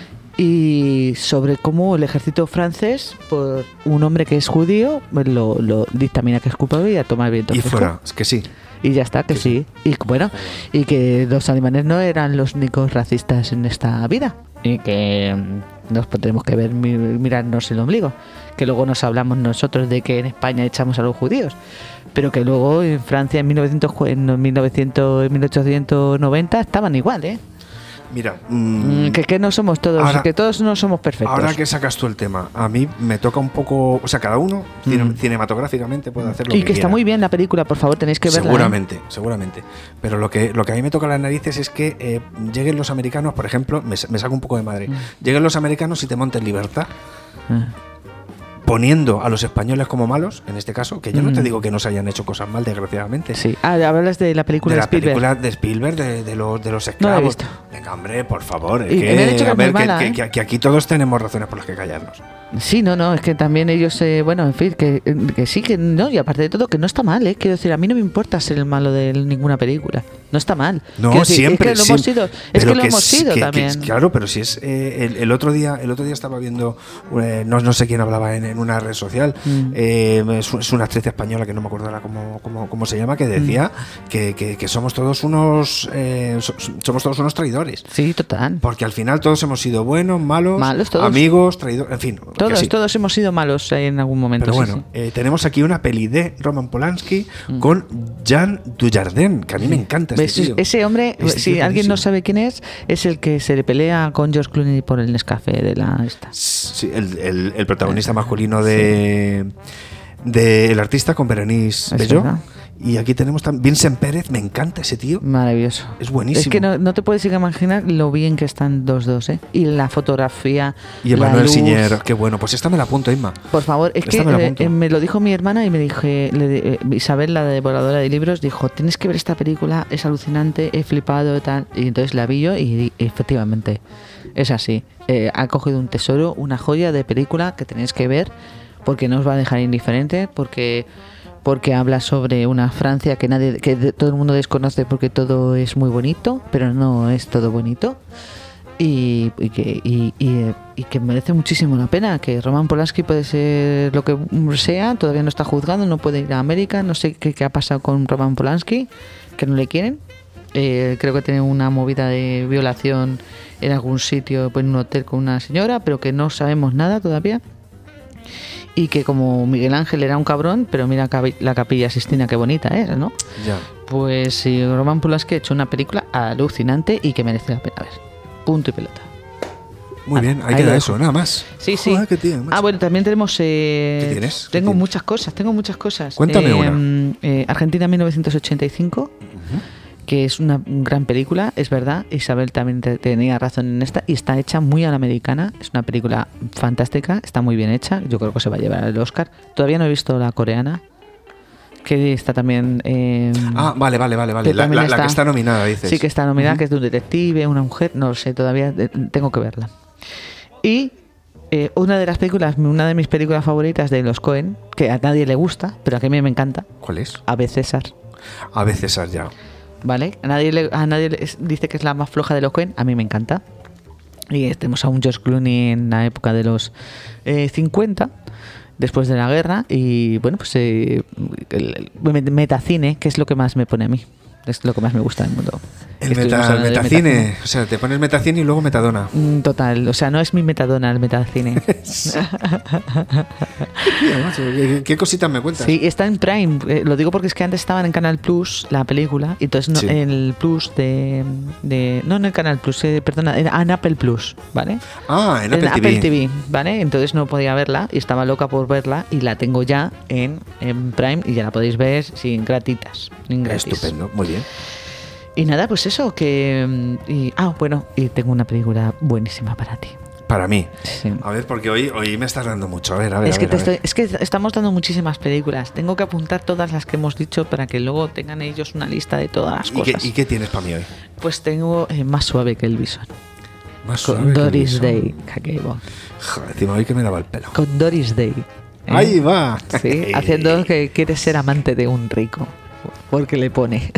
y sobre cómo el ejército francés, por un hombre que es judío, pues lo, lo dictamina que es culpable y a tomar viento Y fresco. fuera, es que sí. Y ya está, que sí. Y bueno, y que los alemanes no eran los únicos racistas en esta vida. Y que mm, nos tendremos que ver mi- mirarnos el ombligo. Que luego nos hablamos nosotros de que en España echamos a los judíos. Pero que luego en Francia en mil novecientos, en mil novecientos, en mil ochocientos noventa estaban igual, ¿eh? Mira, mm, Mm, que, que no somos todos, ahora- que todos no somos perfectos. ahora que sacas tú el tema, a mí me toca un poco. O sea, cada uno cine- Mm. cinematográficamente puede hacer lo y que que está quiera. muy bien la película, por favor, tenéis que verla. ¿eh? Seguramente, seguramente. Pero lo que, lo que a mí me toca las narices es que eh, lleguen los americanos, por ejemplo, me, me saco un poco de madre. Mm. Lleguen los americanos y te monten libertad, Ah. poniendo a los españoles como malos, en este caso, que yo no Mm. te digo que no se hayan hecho cosas mal, desgraciadamente. Sí. Ah, hablas de la película de de, la Spielberg. película de Spielberg, de, de los, de los No la he esclavos. visto. Venga, hombre, por favor. es Y que, me han dicho que a es muy ver, que- mala, que, ¿eh? que- que aquí todos tenemos razones por las que callarnos. Sí, no, no, es que también ellos, eh, bueno, en fin, que, que sí, que no, y aparte de todo, que no está mal, ¿eh? Quiero decir, a mí no me importa ser el malo de ninguna película. No está mal. No, Quiero decir, siempre. Es que lo hemos siempre. sido, es Pero que lo hemos es- sido que- que también. es- claro, pero si es. eh, el, el otro día el otro día estaba viendo, eh, no, no sé quién hablaba en, en una red social, Mm. eh, es, es una actriz española que no me acuerdo ahora cómo, cómo, cómo se llama, que decía Mm. que, que- que somos todos unos eh, so- somos todos unos traidores. Sí, total. Porque al final todos hemos sido buenos, malos, Malos todos. amigos, traidores, en fin. que Todos, sí. todos hemos sido malos eh, en algún momento. Pero sí, bueno, sí. eh, tenemos aquí una peli de Roman Polanski Mm. con Jean Dujardin, que a mí me encanta este ¿Ves? tío. Ese hombre, Este si tío es alguien no buenísimo. sabe quién es, es el que se le pelea con George Clooney por el Nescafé de la esta. Sí, el, el- el protagonista masculino de, de El artista con Berenice Es Bejo. verdad. Y aquí tenemos también Vincent Pérez, me encanta ese tío. Maravilloso. Es buenísimo. Es que no, no te puedes imaginar lo bien que están los dos, ¿eh? Y la fotografía. Y la Emanuel luz. Siñer, qué bueno. Pues esta me la apunto, Inma. Por favor, es Esta que me la eh, apunto. eh, me lo dijo mi hermana y me dije, le, eh, Isabel, la devoradora de libros, dijo, tienes que ver esta película, es alucinante, he flipado y tal. Y entonces la vi yo y, y efectivamente es así. Eh, ha cogido un tesoro, una joya de película que tenéis que ver porque no os va a dejar indiferente, porque porque habla sobre una Francia que nadie, que de- todo el mundo desconoce porque todo es muy bonito, pero no es todo bonito. Y, y que, y, y- y que merece muchísimo la pena, que Roman Polanski puede ser lo que sea, todavía no está juzgado, no puede ir a América, no sé qué, qué ha pasado con Roman Polanski, que no le quieren. Eh, creo que tiene una movida de violación en algún sitio, pues en un hotel con una señora, pero que no sabemos nada todavía. Y que como Miguel Ángel era un cabrón, pero mira cabi- la Capilla Sistina, qué bonita es, ¿no? Ya. Pues sí, Roman Polanski ha hecho una película alucinante y que merece la pena ver. Punto y pelota. muy bien, ahí queda eso, nada más. Sí, sí. Joder, qué tío, ah, bueno, también tenemos... Eh, ¿Qué tienes? ¿Qué tengo tienes? muchas cosas, tengo muchas cosas. Cuéntame eh, una. Eh, Argentina mil novecientos ochenta y cinco, Uh-huh. que es una gran película, es verdad. Isabel también te, tenía razón en esta, y está hecha muy a la americana. Es una película fantástica, está muy bien hecha. Yo creo que se va a llevar el Oscar. Todavía no he visto la coreana, que está también... Eh, ah, vale, vale, vale, vale. La, la, la que está nominada, dices. Sí, que está nominada, uh-huh. que es de un detective, una mujer, no lo sé, todavía tengo que verla. Y eh, una de las películas, una de mis películas favoritas de los Coen, que a nadie le gusta, pero a mí me encanta. ¿Cuál es? Ave César. Ave César, ya. Vale, a nadie, le, a nadie le, dice que es la más floja de los Coen, a mí me encanta. Y tenemos a un George Clooney en la época de los eh, cincuenta, después de la guerra, y bueno, pues eh, el, el metacine, que es lo que más me pone a mí. Es lo que más me gusta del mundo. El meta, metacine, metacine, o sea, te pones metacine y luego metadona. Total, o sea, no es mi metadona el metacine. ¿Qué, ¿Qué cositas me cuentas? Sí, está en Prime. Eh, lo digo porque es que antes estaban en Canal Plus la película, y entonces no, sí. en el Plus de, de... No en el Canal Plus, eh, perdona, en, en Apple Plus, ¿vale? Ah, en, en Apple, Apple T V. T V, ¿vale? Entonces no podía verla y estaba loca por verla, y la tengo ya en, en Prime, y ya la podéis ver sin gratitas, sin gratis. Estupendo, muy bien. Y nada, pues eso, que... Y, ah, bueno, y tengo una película buenísima para ti. Para mí. Sí. A ver, porque hoy, hoy me estás dando mucho. A ver, a ver. Es, a que ver, te a ver. Estoy, es que estamos dando muchísimas películas. Tengo que apuntar todas las que hemos dicho para que luego tengan ellos una lista de todas las ¿Y cosas. Qué, ¿Y qué tienes para mí hoy? Pues tengo eh, Más suave que el Bison. Más Con suave Doris que el Day. Kakebo. Joder, encima hoy que me daba el pelo. Con Doris Day. ¿eh? Ahí va. Sí, haciendo que quiere ser amante de un rico. Porque le pone...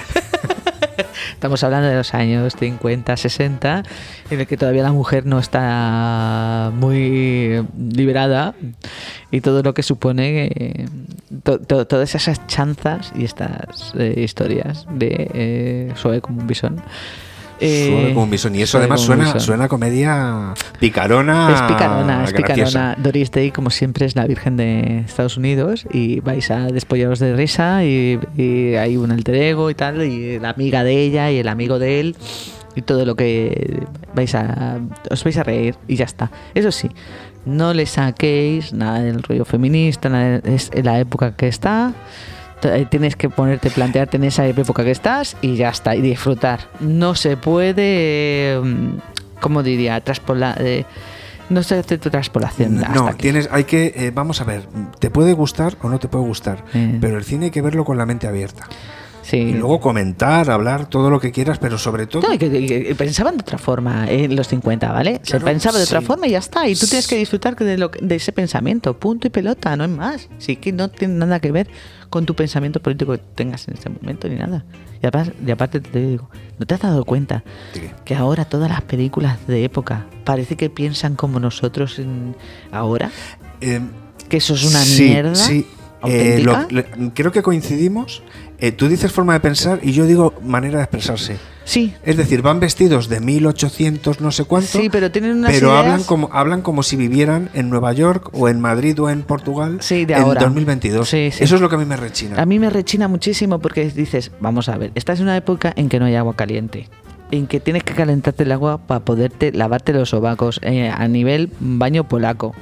Estamos hablando de los años cincuenta, sesenta, en el que todavía la mujer no está muy liberada, y todo lo que supone eh, to, to, todas esas chanzas y estas eh, historias de eh, suave como un bisón. Eh, suave como un bisón. Y eso además suena, suena comedia picarona. Es picarona, es picarona. Doris Day, como siempre, es la virgen de Estados Unidos, y vais a despollaros de risa, y, y hay un alter ego y tal, y la amiga de ella y el amigo de él, y todo lo que vais a... os vais a reír, y ya está. Eso sí, no le saquéis nada del rollo feminista, nada de, es la época que está... Tienes que ponerte, plantearte en esa época que estás, y ya está, y disfrutar. No se puede, ¿cómo diría? Traspolar, eh, no se hace tu transpolación. No, hasta tienes, hay que, eh, vamos a ver, te puede gustar o no te puede gustar, eh. pero el cine hay que verlo con la mente abierta. Sí. Y luego comentar, hablar, todo lo que quieras, pero sobre todo... No, que, que, que pensaban de otra forma en los cincuenta, ¿vale? Se claro, pensaba de sí. otra forma y ya está. Y tú tienes que disfrutar de, lo, de ese pensamiento, punto y pelota, no es más. Sí que no tiene nada que ver con tu pensamiento político que tengas en ese momento ni nada. Y aparte, y aparte te digo, ¿no te has dado cuenta ¿Sí? que ahora todas las películas de época parece que piensan como nosotros en ahora? Eh, que eso es una sí, mierda. Sí, eh, lo, lo, creo que coincidimos. Eh, tú dices forma de pensar y yo digo manera de expresarse. Sí. Es decir, van vestidos de mil ochocientos no sé cuánto. Sí, pero tienen unas Pero ideas... hablan como hablan como si vivieran en Nueva York o en Madrid o en Portugal sí, de en ahora. dos mil veintidós. Sí, sí. Eso es lo que a mí me rechina. A mí me rechina muchísimo porque dices, vamos a ver, esta es una época en que no hay agua caliente, en que tienes que calentarte el agua para poderte lavarte los sobacos eh, a nivel baño polaco.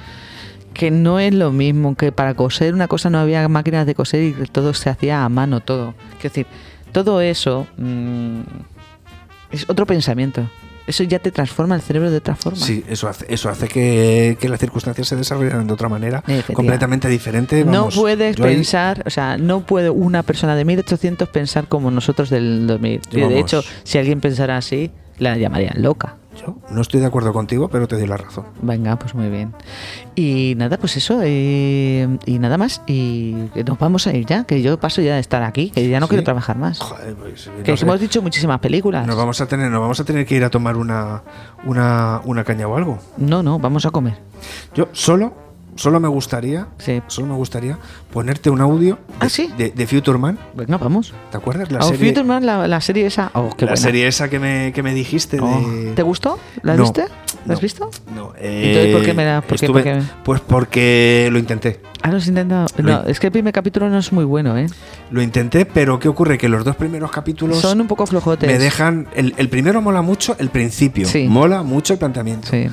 Que no es lo mismo, que para coser una cosa no había máquinas de coser y todo se hacía a mano, todo. Es decir, todo eso mmm, es otro pensamiento. Eso ya te transforma el cerebro de otra forma. Sí, eso hace, eso hace que, que las circunstancias se desarrollen de otra manera, completamente diferente. Vamos, no puedes pensar, ahí... o sea, no puede una persona de mil ochocientos pensar como nosotros del dos mil. Y de hecho, si alguien pensara así, la llamarían loca. Yo no estoy de acuerdo contigo, pero te doy la razón. Venga, pues muy bien. Y nada, pues eso, eh, y nada más. Y nos vamos a ir ya, que yo paso ya de estar aquí, que ya no ¿Sí? quiero trabajar más. Joder, pues, no que sé. hemos dicho muchísimas películas. Nos vamos a tener, nos vamos a tener que ir a tomar una, una, una caña o algo. No, no, vamos a comer. Yo solo solo me gustaría, sí. solo me gustaría ponerte un audio de, ¿Ah, sí? de, de Future Man. Venga, vamos. ¿Te acuerdas? La oh, serie, Future Man, la, la serie esa. Oh, qué la buena. serie esa que me, que me dijiste. Oh. De... ¿Te gustó? ¿La no, viste? ¿La no, has visto? No. Eh, Entonces, ¿por qué me da? ¿Por qué, estuve, por qué? Pues porque lo intenté. Ah, lo has intentado. Lo No, es que el primer capítulo no es muy bueno, ¿eh? Lo intenté, pero ¿qué ocurre? Que los dos primeros capítulos son un poco flojotes. Me dejan. El, el primero mola mucho, el principio. Sí. Mola mucho el planteamiento. Sí.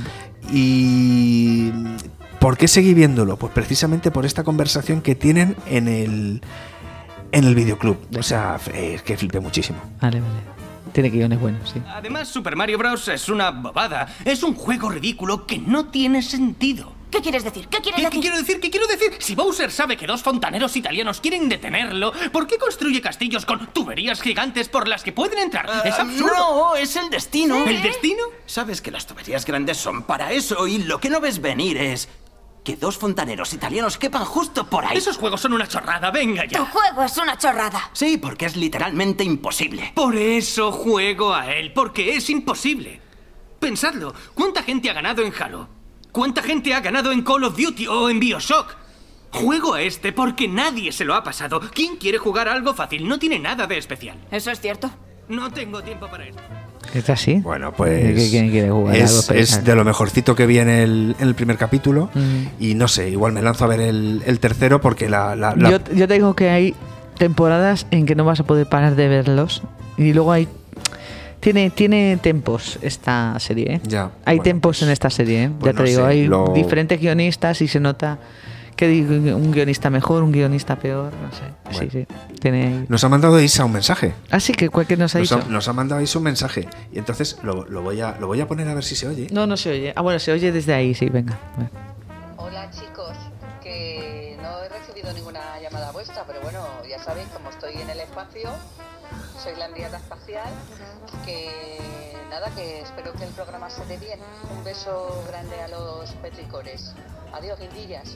Y. ¿Por qué seguí viéndolo? Pues precisamente por esta conversación que tienen en el. En el videoclub. O sea, es que flipé muchísimo. Vale, vale. Tiene guiones buenos, sí. Además, Super Mario Bros. Es una bobada. Es un juego ridículo que no tiene sentido. ¿Qué quieres decir? ¿Qué quieres ¿Qué, decir? ¿Qué quiero decir? ¿Qué quiero decir? Si Bowser sabe que dos fontaneros italianos quieren detenerlo, ¿por qué construye castillos con tuberías gigantes por las que pueden entrar? Uh, es absurdo. No, es el destino. ¿El destino? Sabes que las tuberías grandes son para eso y lo que no ves venir es que dos fontaneros italianos quepan justo por ahí. Esos juegos son una chorrada, venga ya. Tu juego es una chorrada. Sí, porque es literalmente imposible. Por eso juego a él, porque es imposible. Pensadlo, ¿cuánta gente ha ganado en Halo? ¿Cuánta gente ha ganado en Call of Duty o en BioShock? Juego a este porque nadie se lo ha pasado. ¿Quién quiere jugar a algo fácil? No tiene nada de especial. ¿Eso es cierto? No tengo tiempo para eso. ¿Es así? Bueno, pues ¿Quién quiere jugar es, algo es de lo mejorcito que vi en el, en el primer capítulo. Mm. Y no sé, igual me lanzo a ver el, el tercero porque la... la, la... Yo, yo te digo que hay temporadas en que no vas a poder parar de verlos. Y luego hay... Tiene, tiene tempos esta serie, ¿eh? Ya, hay bueno, tempos pues, en esta serie, ¿eh? pues Ya te no digo, sé, hay lo... diferentes guionistas y se nota que hay un guionista mejor, un guionista peor, no sé. Bueno. Sí, sí. Tiene... Nos ha mandado Isa un mensaje. Ah, sí, que cualquier nos ha Nos dicho. ha, nos ha mandado Isa un mensaje. Y entonces lo, lo, voy a, lo voy a poner a ver si se oye. No, no se oye. Ah, bueno, se oye desde ahí, sí, venga. Hola chicos, que no he recibido ninguna llamada vuestra, pero bueno, ya sabéis, como estoy en el espacio, soy la enviada espacial, que nada, que espero que el programa se dé bien. Un beso grande a los petricores. Adiós, guindillas.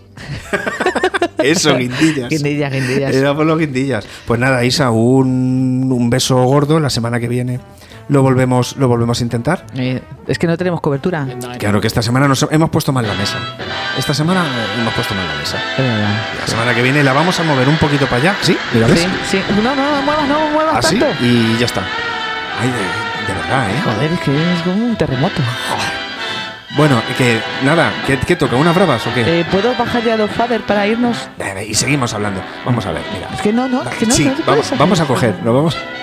Eso, guindillas. Guindillas, guindillas. Era por los guindillas. Pues nada, Isa, un, un beso gordo. La semana que viene lo volvemos, lo volvemos a intentar. Eh, es que no tenemos cobertura. Claro que esta semana nos hemos puesto mal la mesa. Esta semana hemos puesto mal la mesa. La semana que viene la vamos a mover un poquito para allá. ¿Sí? ¿Mira, ves? Sí, sí. No, no, no muevas, no muevas Así tanto. y ya está. Ay, de, de verdad, ¿eh? Joder, es que es como un terremoto. Bueno, que nada, ¿qué, qué toca? ¿Unas bravas o qué? Eh, ¿Puedo bajar ya los Father para irnos? Y seguimos hablando. Vamos a ver, mira. Es que no, no, es que no. Sí, no se puede vamos, hacer vamos a eso. coger, lo vamos.